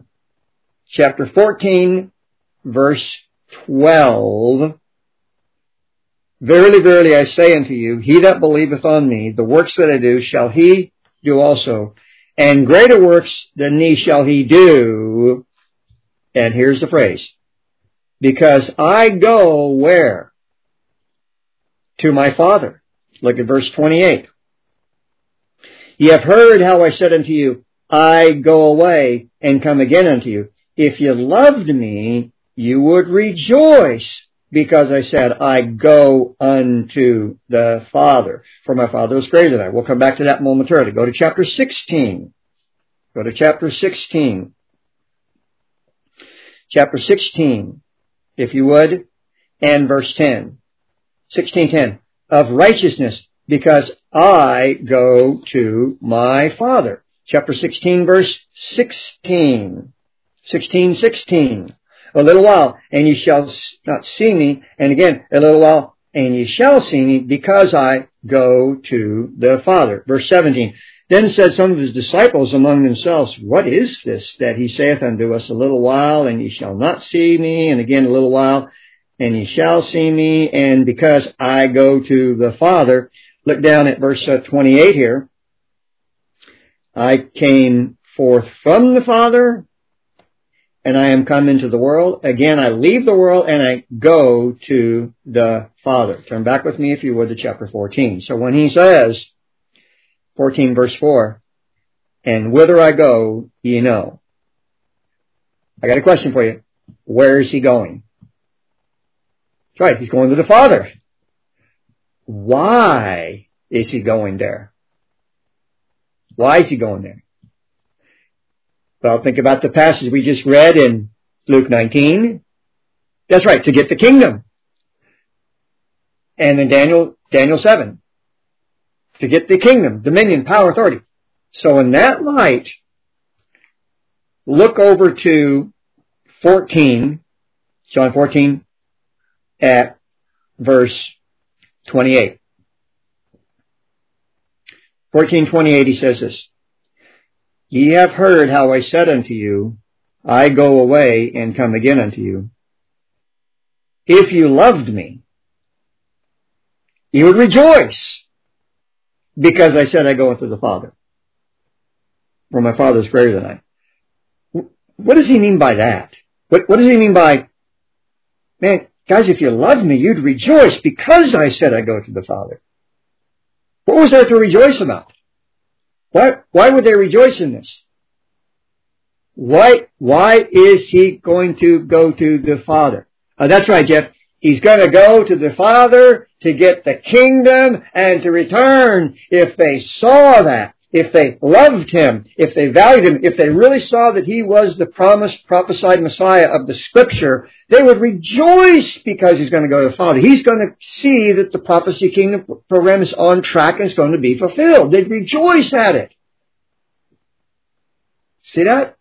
14, verse 12, verily, verily, I say unto you, he that believeth on me, the works that I do, shall he do also, and greater works than these shall he do. And here's the phrase. Because I go where? To my Father. Look at verse 28. Ye have heard how I said unto you, I go away and come again unto you. If you loved me, you would rejoice, because I said, I go unto the Father. For my Father is greater than I. We'll come back to that momentarily. Go to chapter 16. Go to chapter 16. Chapter 16. If you would, and verse 10. 16:10. Of righteousness, because I go to my Father. Chapter 16, verse 16. 16:16. A little while, and ye shall not see me. And again, a little while, and ye shall see me, because I go to the Father. Verse 17. Then said some of his disciples among themselves, what is this that he saith unto us, a little while, and ye shall not see me, and again a little while, and ye shall see me, and because I go to the Father. Look down at verse 28 here. I came forth from the Father, and I am come into the world. Again, I leave the world, and I go to the Father. Turn back with me, if you would, to chapter 14. So when he says, 14 verse 4, and whither I go, ye know. I got a question for you. Where is he going? That's right, he's going to the Father. Why is he going there? Why is he going there? Well, think about the passage we just read in Luke 19. That's right, to get the kingdom. And in Daniel Daniel 7. To get the kingdom, dominion, power, authority. So in that light, look over to 14, John 14, at verse 28. 14:28, he says this, Ye have heard how I said unto you, I go away and come again unto you. If you loved me, you would rejoice, because I said I go unto the Father. For my Father is greater than I. What does he mean by that? What does he mean by, man, guys, if you loved me, you'd rejoice because I said I go to the Father. What was there to rejoice about? Why would they rejoice in this? Why is he going to go to the Father? That's right, Jeff. He's going to go to the Father to get the kingdom and to return. If they saw that, if they loved him, if they valued him, if they really saw that he was the promised, prophesied Messiah of the Scripture, they would rejoice because he's going to go to the Father. He's going to see that the prophecy kingdom program is on track and is going to be fulfilled. They'd rejoice at it. See that?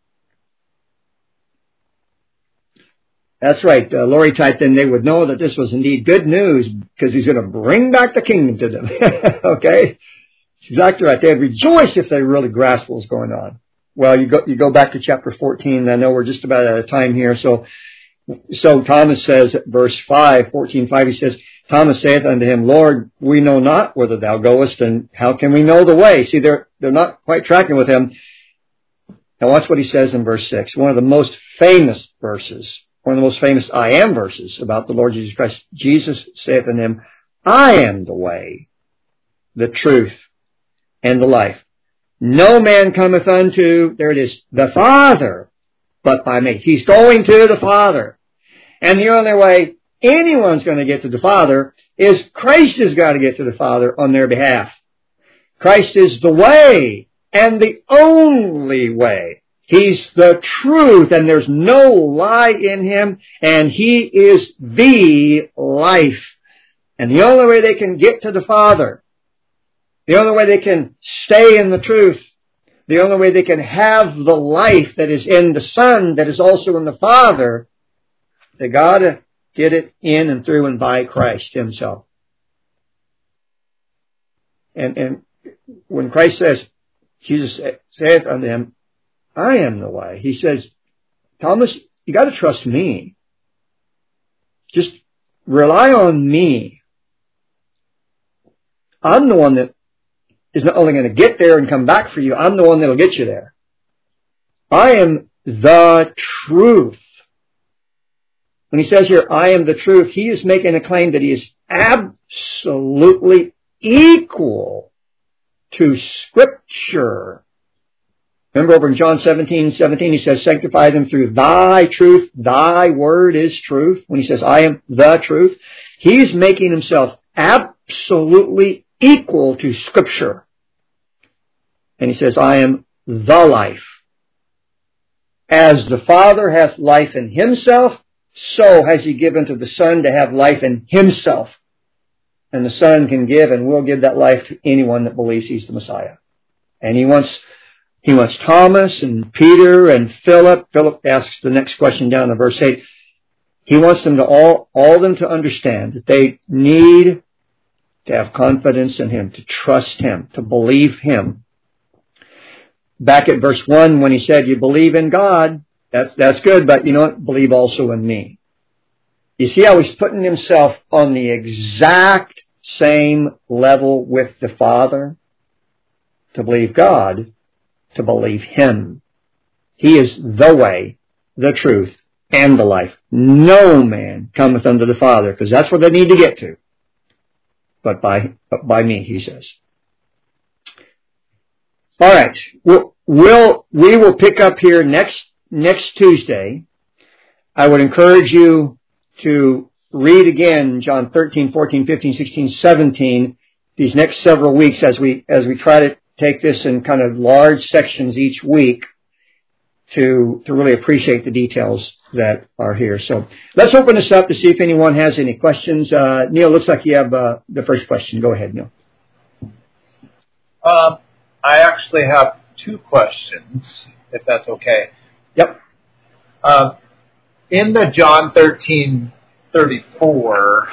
That's right. Lori typed in, they would know that this was indeed good news because he's going to bring back the kingdom to them. Okay? That's exactly right. They'd rejoice if they really grasped what was going on. Well, you go back to chapter 14. I know we're just about out of time here. So Thomas says, verse 5, 14:5, he says, Thomas saith unto him, Lord, we know not whither thou goest, and how can we know the way? See, they're not quite tracking with him. Now watch what he says in verse 6. One of the most famous verses. One of the most famous I am verses about the Lord Jesus Christ. Jesus saith unto him, I am the way, the truth, and the life. No man cometh unto, there it is, the Father, but by me. He's going to the Father. And the only way anyone's going to get to the Father is Christ has got to get to the Father on their behalf. Christ is the way and the only way. He's the truth, and there's no lie in him, and he is the life. And the only way they can get to the Father, the only way they can stay in the truth, the only way they can have the life that is in the Son, that is also in the Father, they got to get it in and through and by Christ himself. And when Christ says, Jesus saith unto him, I am the way. He says, Thomas, you got to trust me. Just rely on me. I'm the one that is not only going to get there and come back for you, I'm the one that will get you there. I am the truth. When he says here, I am the truth, he is making a claim that he is absolutely equal to Scripture. Remember over in John 17:17, he says, sanctify them through thy truth. Thy word is truth. When he says, I am the truth, he's making himself absolutely equal to Scripture. And he says, I am the life. As the Father hath life in himself, so has he given to the Son to have life in himself. And the Son can give and will give that life to anyone that believes he's the Messiah. And he wants Thomas and Peter and Philip. Philip asks the next question down in verse 8. He wants them to all of them to understand that they need to have confidence in him, to trust him, to believe him. Back at verse 1 when he said, you believe in God, that's good, but you know what? Believe also in me. You see how he's putting himself on the exact same level with the Father? To believe God, to believe him. He is the way, the truth, and the life. No man cometh unto the Father, because that's where they need to get to. But by me, he says. All right. We will pick up here next Tuesday. I would encourage you to read again John 13, 14, 15, 16, 17 these next several weeks as we try to take this in kind of large sections each week to really appreciate the details that are here. So let's open this up to see if anyone has any questions. Neil, looks like you have the first question. Go ahead, Neil. I actually have two questions, if that's okay. Yep. In the John 13:34,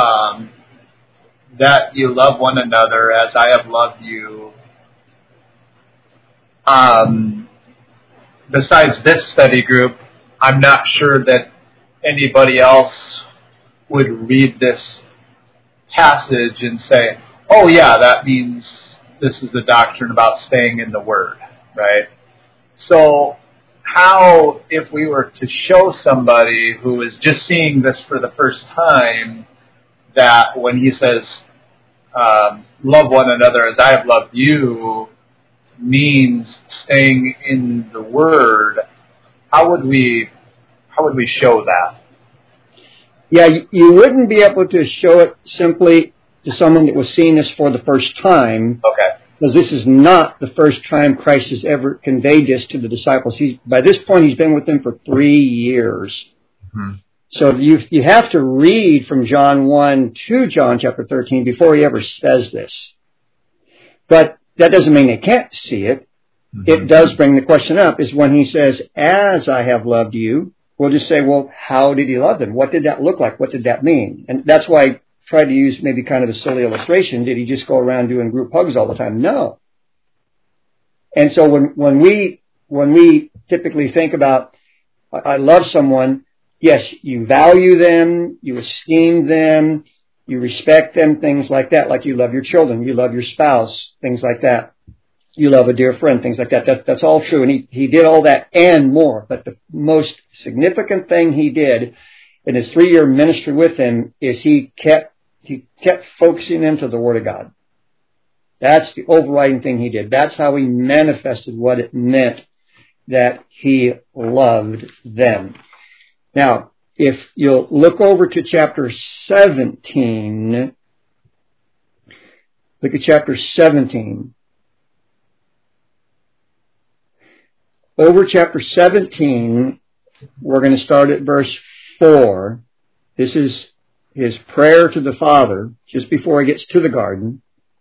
that you love one another as I have loved you. Besides this study group, I'm not sure that anybody else would read this passage and say, oh yeah, that means this is the doctrine about staying in the Word, right? So how, if we were to show somebody who is just seeing this for the first time, that when he says, love one another as I have loved you, means staying in the Word, how would we show that? Yeah, you wouldn't be able to show it simply to someone that was seeing this for the first time. Okay. Because this is not the first time Christ has ever conveyed this to the disciples. By this point, he's been with them for 3 years. Mm-hmm. So you have to read from John 1 to John chapter 13 before he ever says this. But that doesn't mean they can't see it. Mm-hmm. It does bring the question up, is when he says, as I have loved you, we'll just say, well, how did he love them? What did that look like? What did that mean? And that's why I tried to use maybe kind of a silly illustration. Did he just go around doing group hugs all the time? No. And so when we typically think about, I love someone, yes, you value them, you esteem them, you respect them, things like that, like you love your children, you love your spouse, things like that. You love a dear friend, things like that. That's all true. And he did all that and more. But the most significant thing he did in his 3-year ministry with him is he kept focusing them to the Word of God. That's the overriding thing he did. That's how he manifested what it meant that he loved them. Now, if you'll look over to chapter 17, look at chapter 17. Over chapter 17, we're going to start at verse 4. This is his prayer to the Father just before he gets to the garden.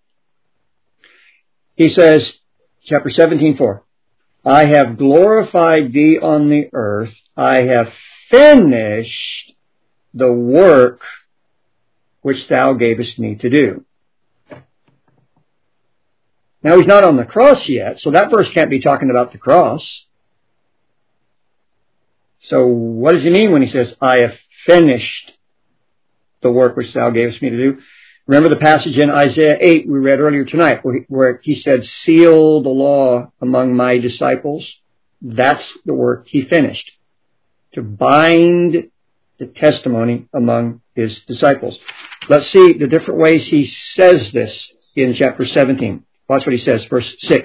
He says, chapter 17:4, I have glorified thee on the earth. I have finished the work which thou gavest me to do. Now, he's not on the cross yet, so that verse can't be talking about the cross. So what does he mean when he says, I have finished the work which thou gavest me to do? Remember the passage in Isaiah 8 we read earlier tonight where he said, seal the law among my disciples. That's the work he finished. To bind the testimony among his disciples. Let's see the different ways he says this in chapter 17. Watch what he says, verse 6.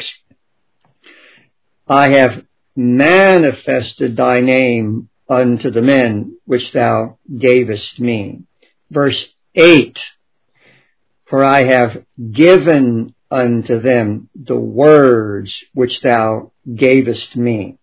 I have manifested thy name unto the men which thou gavest me. Verse 8. For I have given unto them the words which thou gavest me.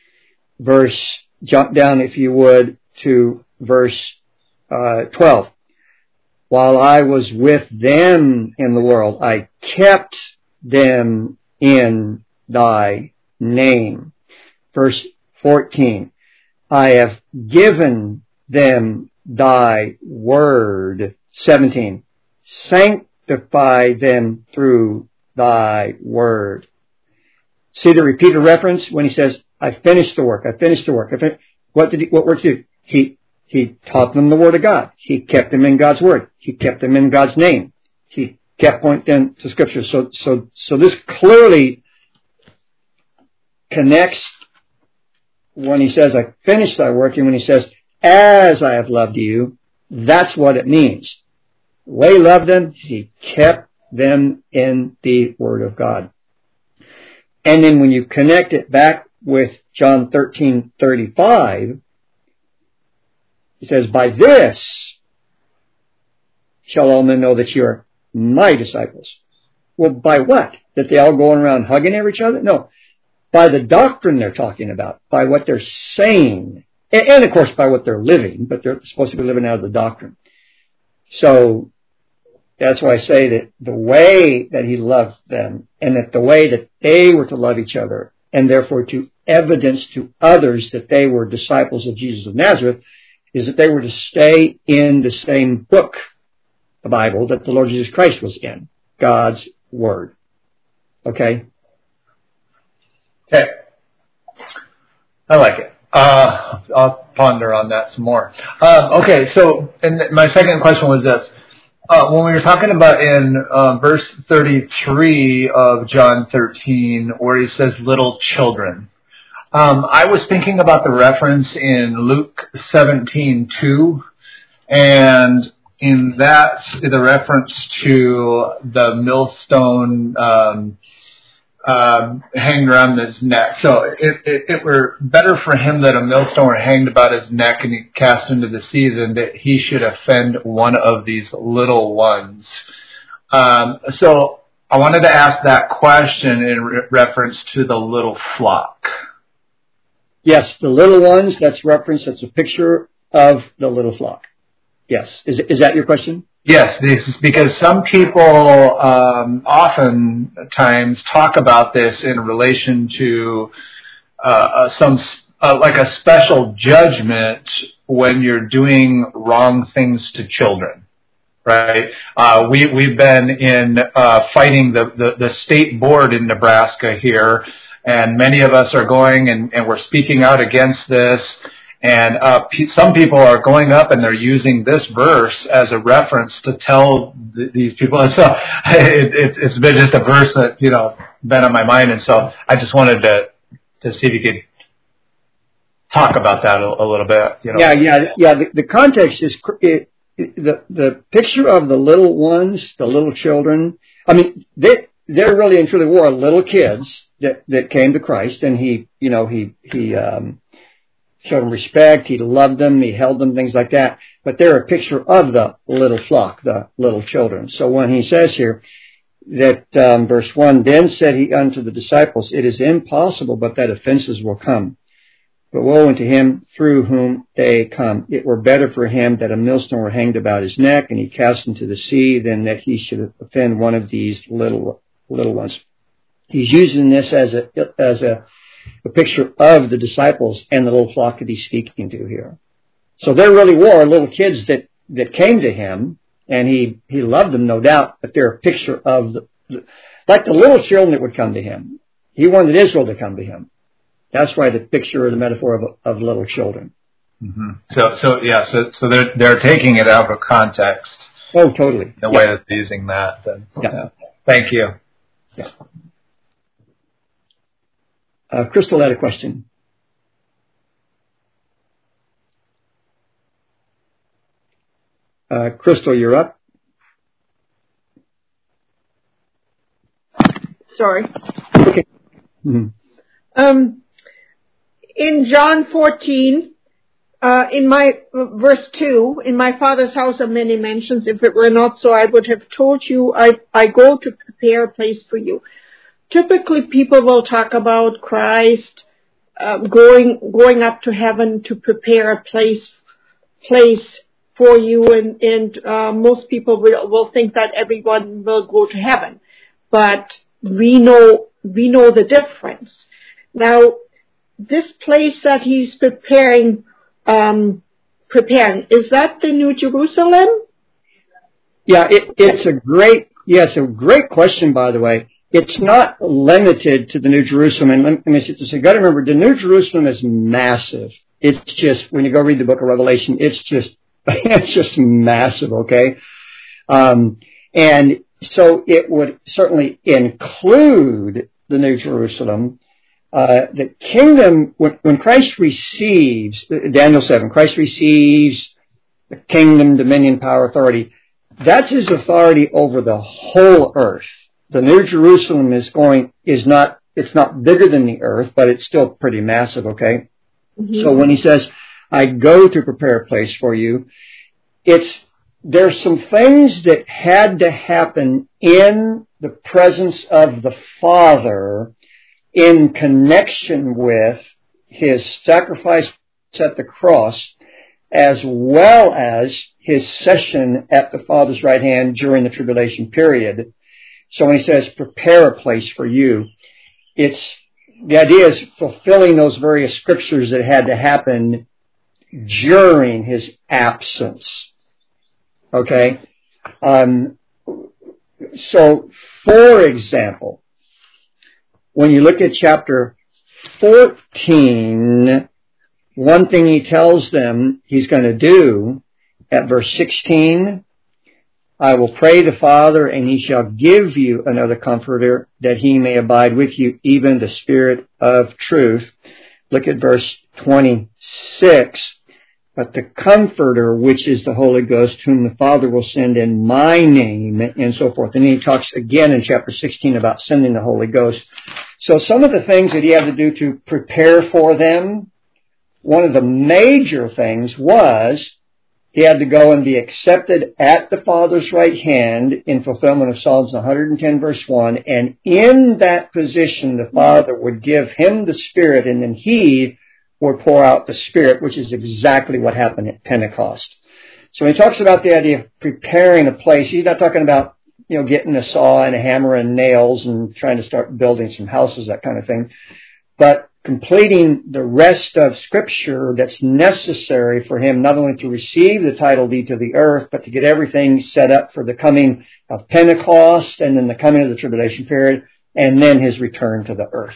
Jump down, if you would, to verse 12. While I was with them in the world, I kept them in thy name. Verse 14. I have given them thy word. 17. Sanctify them through thy word. See the repeated reference when he says, I finished the work. I finished the work. What work did he? He taught them the Word of God. He kept them in God's Word. He kept them in God's name. He kept pointing them to Scripture. So this clearly connects when he says, I finished thy work, and when he says, as I have loved you, that's what it means. The way he loved them, he kept them in the Word of God. And then when you connect it back with John 13:35, he says, by this shall all men know that you are my disciples. Well, by what? That they all going around hugging each other? No. By the doctrine they're talking about. By what they're saying and of course by what they're living, but they're supposed to be living out of the doctrine. So that's why I say that the way that he loved them, and that the way that they were to love each other, and therefore to evidence to others that they were disciples of Jesus of Nazareth, is that they were to stay in the same book, the Bible, that the Lord Jesus Christ was in, God's Word. Okay? Okay. I like it. I'll ponder on that some more. Okay, so and my second question was this. When we were talking about in verse 33 of John 13, where he says little children, I was thinking about the reference in Luke 17:2, and in that, the reference to the millstone hanged around his neck. So it were better for him that a millstone were hanged about his neck and he cast into the sea than that he should offend one of these little ones. So I wanted to ask that question in reference to the little flock. Yes, the little ones, that's reference, that's a picture of the little flock. Yes. Is that your question? Yes, because some people oftentimes talk about this in relation to like a special judgment when you're doing wrong things to children, right? We've been in fighting the state board in Nebraska here, and many of us are going and we're speaking out against this. And some people are going up and they're using this verse as a reference to tell these people. And so it's been just a verse that, been on my mind. And so I just wanted to see if you could talk about that a little bit. Yeah. The context is the picture of the little ones, the little children. I mean, they really and truly were little kids that came to Christ, and he showed them respect, he loved them, he held them, things like that. But they're a picture of the little flock, the little children. So when he says here that verse 1, then said he unto the disciples, it is impossible but that offenses will come. But woe unto him through whom they come. It were better for him that a millstone were hanged about his neck and he cast into the sea than that he should offend one of these little ones. He's using this as a picture of the disciples and the little flock that he's speaking to here. So there really were little kids that came to him, and he loved them, no doubt, but they're a picture of like the little children that would come to him. He wanted Israel to come to him. That's why the picture or the metaphor of little children. Mm-hmm. So they're taking it out of context. Oh, totally. The way that they're using that. Then. Yeah. Thank you. Yeah. Crystal had a question. Crystal, you're up. Sorry. Okay. Mm-hmm. In John 14, in my verse 2, in my Father's house are many mansions. If it were not so, I would have told you, I go to prepare a place for you. Typically, people will talk about Christ going up to heaven to prepare a place for you, and most people will think that everyone will go to heaven, but we know the difference. Now, this place that he's preparing, is that the New Jerusalem? Yeah, it's a great question, by the way. It's not limited to the New Jerusalem. And let me say this. You've got to remember, the New Jerusalem is massive. It's just, when you go read the book of Revelation, it's just massive, okay? And so it would certainly include the New Jerusalem. The kingdom, when Christ receives, Daniel 7, Christ receives the kingdom, dominion, power, authority, that's his authority over the whole earth. The New Jerusalem it's not bigger than the earth, but it's still pretty massive, okay? Mm-hmm. So when he says, I go to prepare a place for you, there's some things that had to happen in the presence of the Father in connection with his sacrifice at the cross, as well as his session at the Father's right hand during the tribulation period. So when he says, prepare a place for you, the idea is fulfilling those various scriptures that had to happen during his absence. Okay? So, for example, when you look at chapter 14, one thing he tells them he's going to do at verse 16, I will pray the Father, and he shall give you another comforter, that he may abide with you, even the Spirit of truth. Look at verse 26. But the Comforter, which is the Holy Ghost, whom the Father will send in my name, and so forth. And he talks again in chapter 16 about sending the Holy Ghost. So some of the things that he had to do to prepare for them, one of the major things was he had to go and be accepted at the Father's right hand in fulfillment of Psalms 110 verse 1. And in that position, the Father would give him the Spirit, and then he would pour out the Spirit, which is exactly what happened at Pentecost. So when he talks about the idea of preparing a place, he's not talking about, getting a saw and a hammer and nails and trying to start building some houses, that kind of thing. But completing the rest of Scripture that's necessary for him not only to receive the title deed to the earth, but to get everything set up for the coming of Pentecost and then the coming of the tribulation period and then his return to the earth.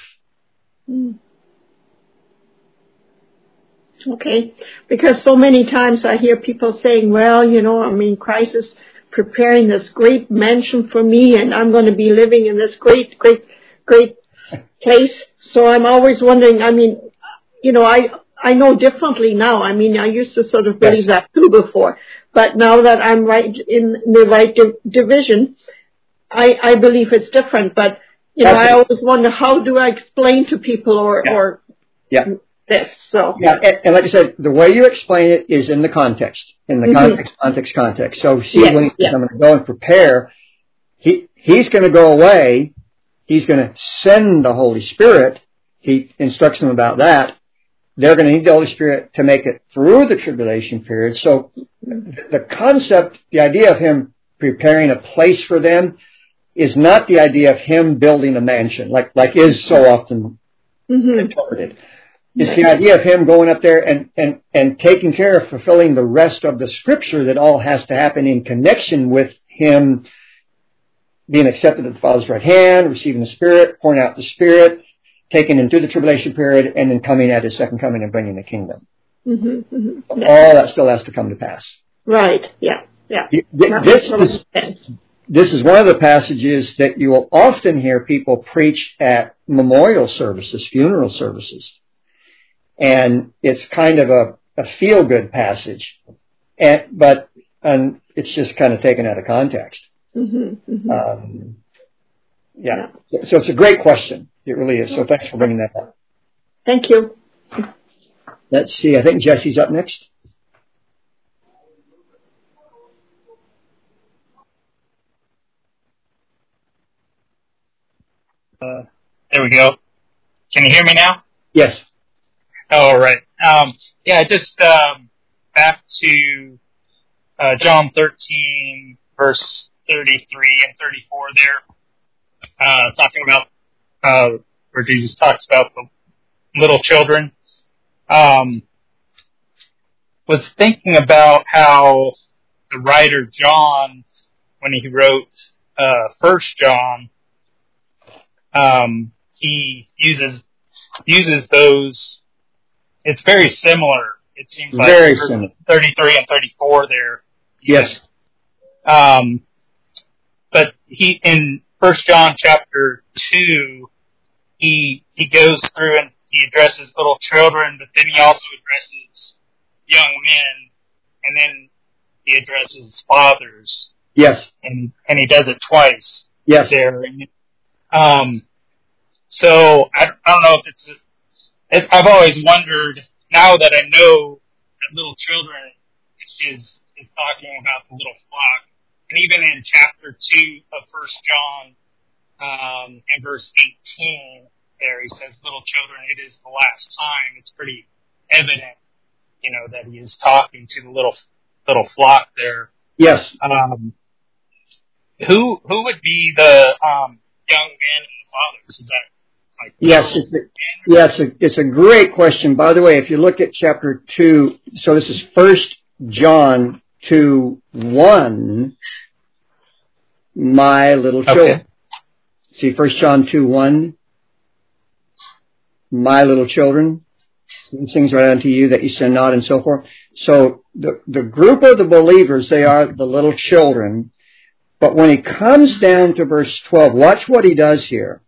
Okay, because so many times I hear people saying, well, Christ is preparing this great mansion for me, and I'm going to be living in this great place. So I'm always wondering, I know differently now. I used to sort of believe that too before. But now that I'm right in the right division, I believe it's different. But, I always wonder, how do I explain to people or this? So and like I said, the way you explain it is in the context, context. So see, when he's going to go and prepare, he's going to go away. He's going to send the Holy Spirit. He instructs them about that. They're going to need the Holy Spirit to make it through the tribulation period. So the concept, the idea of him preparing a place for them is not the idea of him building a mansion, like is so often interpreted. It's the idea of him going up there and taking care of fulfilling the rest of the Scripture that all has to happen in connection with him being accepted at the Father's right hand, receiving the Spirit, pouring out the Spirit, taking him through the tribulation period, and then coming at his second coming and bringing the kingdom. All that still has to come to pass. Right, yeah. This is one of the passages that you will often hear people preach at memorial services, funeral services. And it's kind of a feel-good passage. But it's just kind of taken out of context. So it's a great question. It really is. So thanks for bringing that up. Thank you. Let's see. I think Jesse's up next. There we go. Can you hear me now? Yes. All right. Just back to John 13, verse 33 and 34 there, talking about where Jesus talks about the little children. Was thinking about how the writer John, when he wrote 1 John, he uses those. It's very similar. It seems like very similar. 33 and 34 there. Yes. But he, in 1 John chapter 2, he goes through and he addresses little children, but then he also addresses young men, and then he addresses fathers. Yes. And he does it twice. Yes. There. So I don't know if I've always wondered, now that I know that little children is talking about the little flock, and even in chapter 2 of 1 John, and verse 18, there he says, little children, it is the last time. It's pretty evident that he is talking to the little flock there. Yes. Who would be the young man and the fathers? Is that like Yes, it's a great question. By the way, if you look at chapter 2, so this is 1 John 2:1, my little children. Okay. See, 1 John 2:1, my little children, these things right unto you that you sin not, and so forth. So the group of the believers, they are the little children. But when he comes down to verse 12, watch what he does here.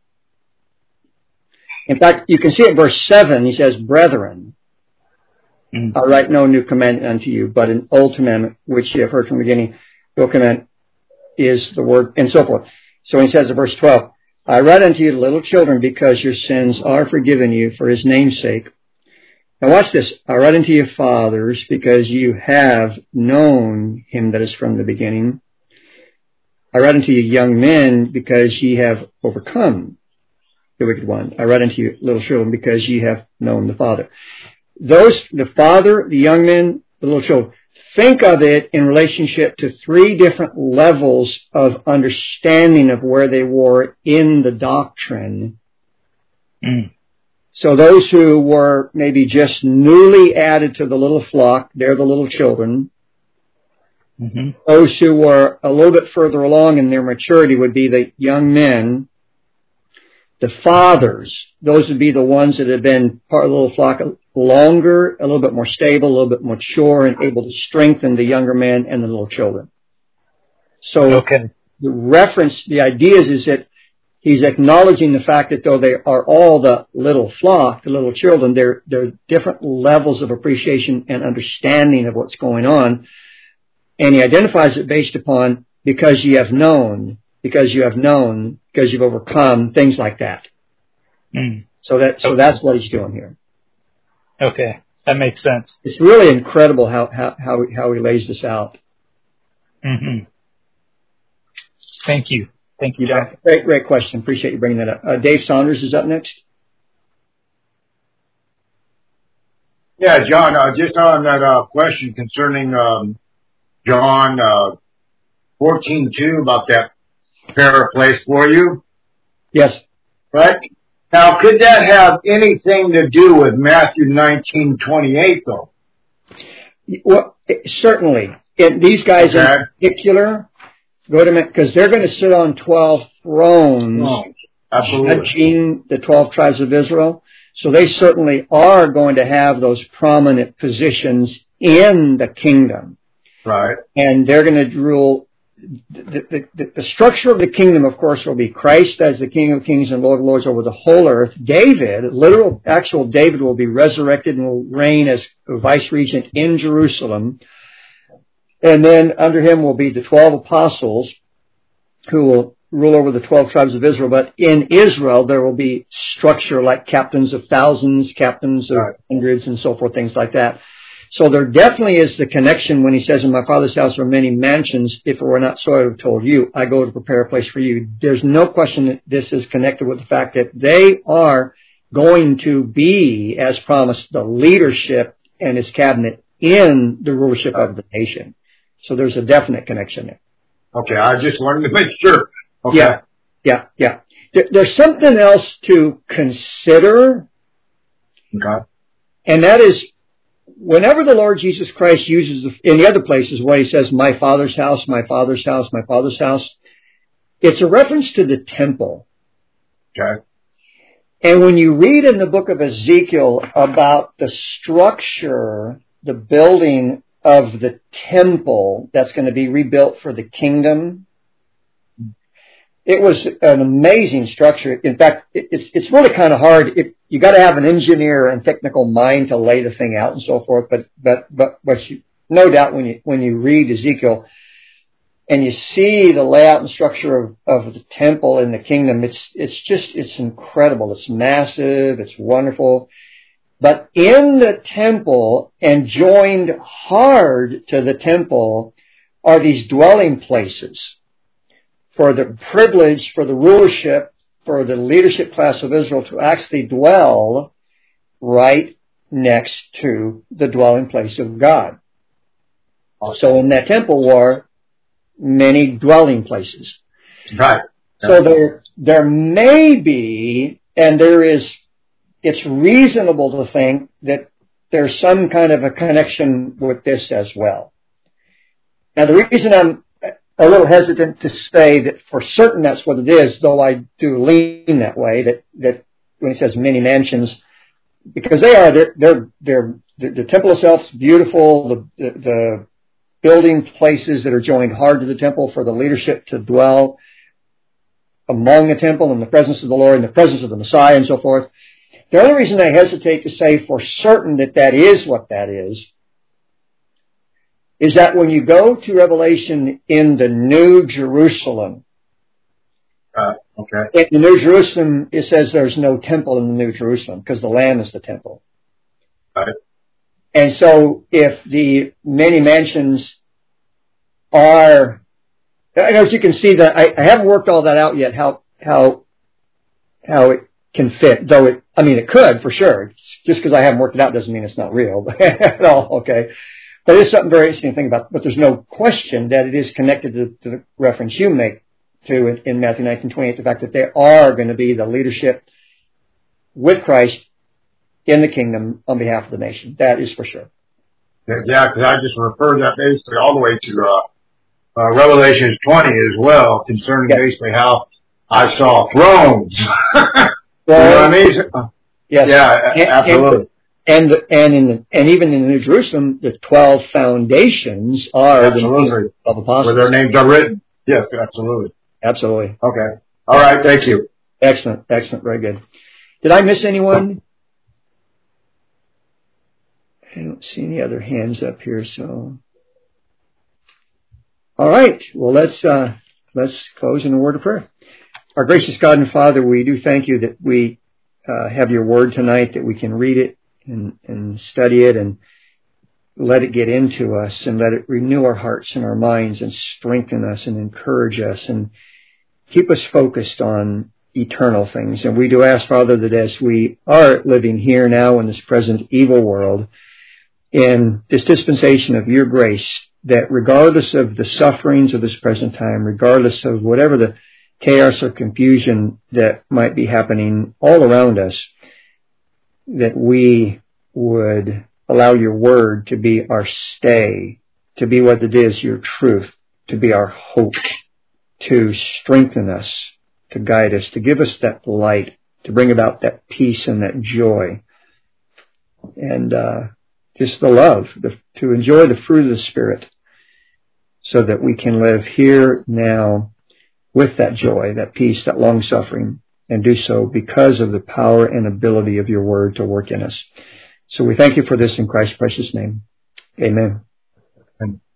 In fact, you can see it verse 7, he says, brethren, I write no new commandment unto you, but an old commandment, which you have heard from the beginning. The old commandment is the word, and so forth. So he says in verse 12, I write unto you, little children, because your sins are forgiven you for his name's sake. Now watch this. I write unto you, fathers, because you have known him that is from the beginning. I write unto you, young men, because ye have overcome the wicked one. I write unto you, little children, because ye have known the Father. The Father, the young men, the little children. Think of it in relationship to 3 different levels of understanding of where they were in the doctrine. So those who were maybe just newly added to the little flock, they're the little children. Those who were a little bit further along in their maturity would be the young men. The fathers, those would be the ones that have been part of the little flock longer, a little bit more stable, a little bit more mature, and able to strengthen the younger men and the little children. So the reference, the idea is that he's acknowledging the fact that though they are all the little flock, the little children, there are different levels of appreciation and understanding of what's going on. And he identifies it based upon because you have known, because you've overcome, things like that. So that's what he's doing here. Okay, that makes sense. It's really incredible how he lays this out. Thank you, John. Great question. Appreciate you bringing that up. Dave Saunders is up next. Yeah, John, just on that question concerning John 14:2 about that prepare a place for you. Yes. Right? Now, could that have anything to do with Matthew 19:28, though? Well, certainly. These guys in particular, because they're going to sit on 12 thrones, judging the 12 tribes of Israel. So they certainly are going to have those prominent positions in the kingdom. Right. And they're going to rule. The structure of the kingdom, of course, will be Christ as the King of Kings and Lord of Lords over the whole earth. David, actual David, will be resurrected and will reign as vice regent in Jerusalem. And then under him will be the 12 apostles who will rule over the 12 tribes of Israel. But in Israel, there will be structure like captains of thousands, captains of hundreds, and so forth, things like that. So there definitely is the connection when he says, in my Father's house are many mansions. If it were not so, I would have told you, I go to prepare a place for you. There's no question that this is connected with the fact that they are going to be, as promised, the leadership and his cabinet in the rulership of the nation. So there's a definite connection there. Okay, I just wanted to make sure. Okay. Yeah. There's something else to consider. Okay. And that is, whenever the Lord Jesus Christ uses, in the other places, when he says, my Father's house, my Father's house, my Father's house, it's a reference to the temple. Okay. And when you read in the book of Ezekiel about the structure, the building of the temple that's going to be rebuilt for the kingdom, it was an amazing structure. In fact, it's really kind of hard. You got to have an engineer and technical mind to lay the thing out and so forth. But you, no doubt when you read Ezekiel and you see the layout and structure of the temple in the kingdom, it's incredible. It's massive. It's wonderful. But in the temple and joined hard to the temple are these dwelling places for the privilege, for the rulership, for the leadership class of Israel to actually dwell right next to the dwelling place of God. So in that temple were many dwelling places. Right. So there may be, and it's reasonable to think that there's some kind of a connection with this as well. Now the reason I'm a little hesitant to say that for certain that's what it is, though I do lean that way, that when he says many mansions, because the temple itself is beautiful, the building places that are joined hard to the temple for the leadership to dwell among the temple in the presence of the Lord, in the presence of the Messiah and so forth. The only reason I hesitate to say for certain that is what that is that when you go to Revelation in the New Jerusalem, in the New Jerusalem, it says there's no temple in the New Jerusalem because the Lamb is the temple. Right. And so if the many mansions are, as you can see that I haven't worked all that out yet, how it can fit, though it could for sure. Just because I haven't worked it out doesn't mean it's not real at all, okay? But there's something very interesting to think about, but there's no question that it is connected to the reference you make to in Matthew 19:28, the fact that they are going to be the leadership with Christ in the kingdom on behalf of the nation. That is for sure. Yeah, because I just referred that basically all the way to Revelation 20 as well, concerning basically how I saw thrones. You know what I mean? Yes. Yeah, absolutely. And even in the New Jerusalem, the 12 foundations are absolutely of apostles. Where their names are written. Yes, absolutely. Absolutely. Okay. All right. Thank you. Excellent. Very good. Did I miss anyone? I don't see any other hands up here, so. All right. Well, let's close in a word of prayer. Our gracious God and Father, we do thank you that we have your word tonight, that we can read it and study it and let it get into us and let it renew our hearts and our minds and strengthen us and encourage us and keep us focused on eternal things. And we do ask, Father, that as we are living here now in this present evil world, in this dispensation of your grace, that regardless of the sufferings of this present time, regardless of whatever the chaos or confusion that might be happening all around us, that we would allow your word to be our stay, to be what it is, your truth, to be our hope, to strengthen us, to guide us, to give us that light, to bring about that peace and that joy, and just the love, to enjoy the fruit of the Spirit, so that we can live here now with that joy, that peace, that long-suffering, and do so because of the power and ability of your word to work in us. So we thank you for this in Christ's precious name. Amen.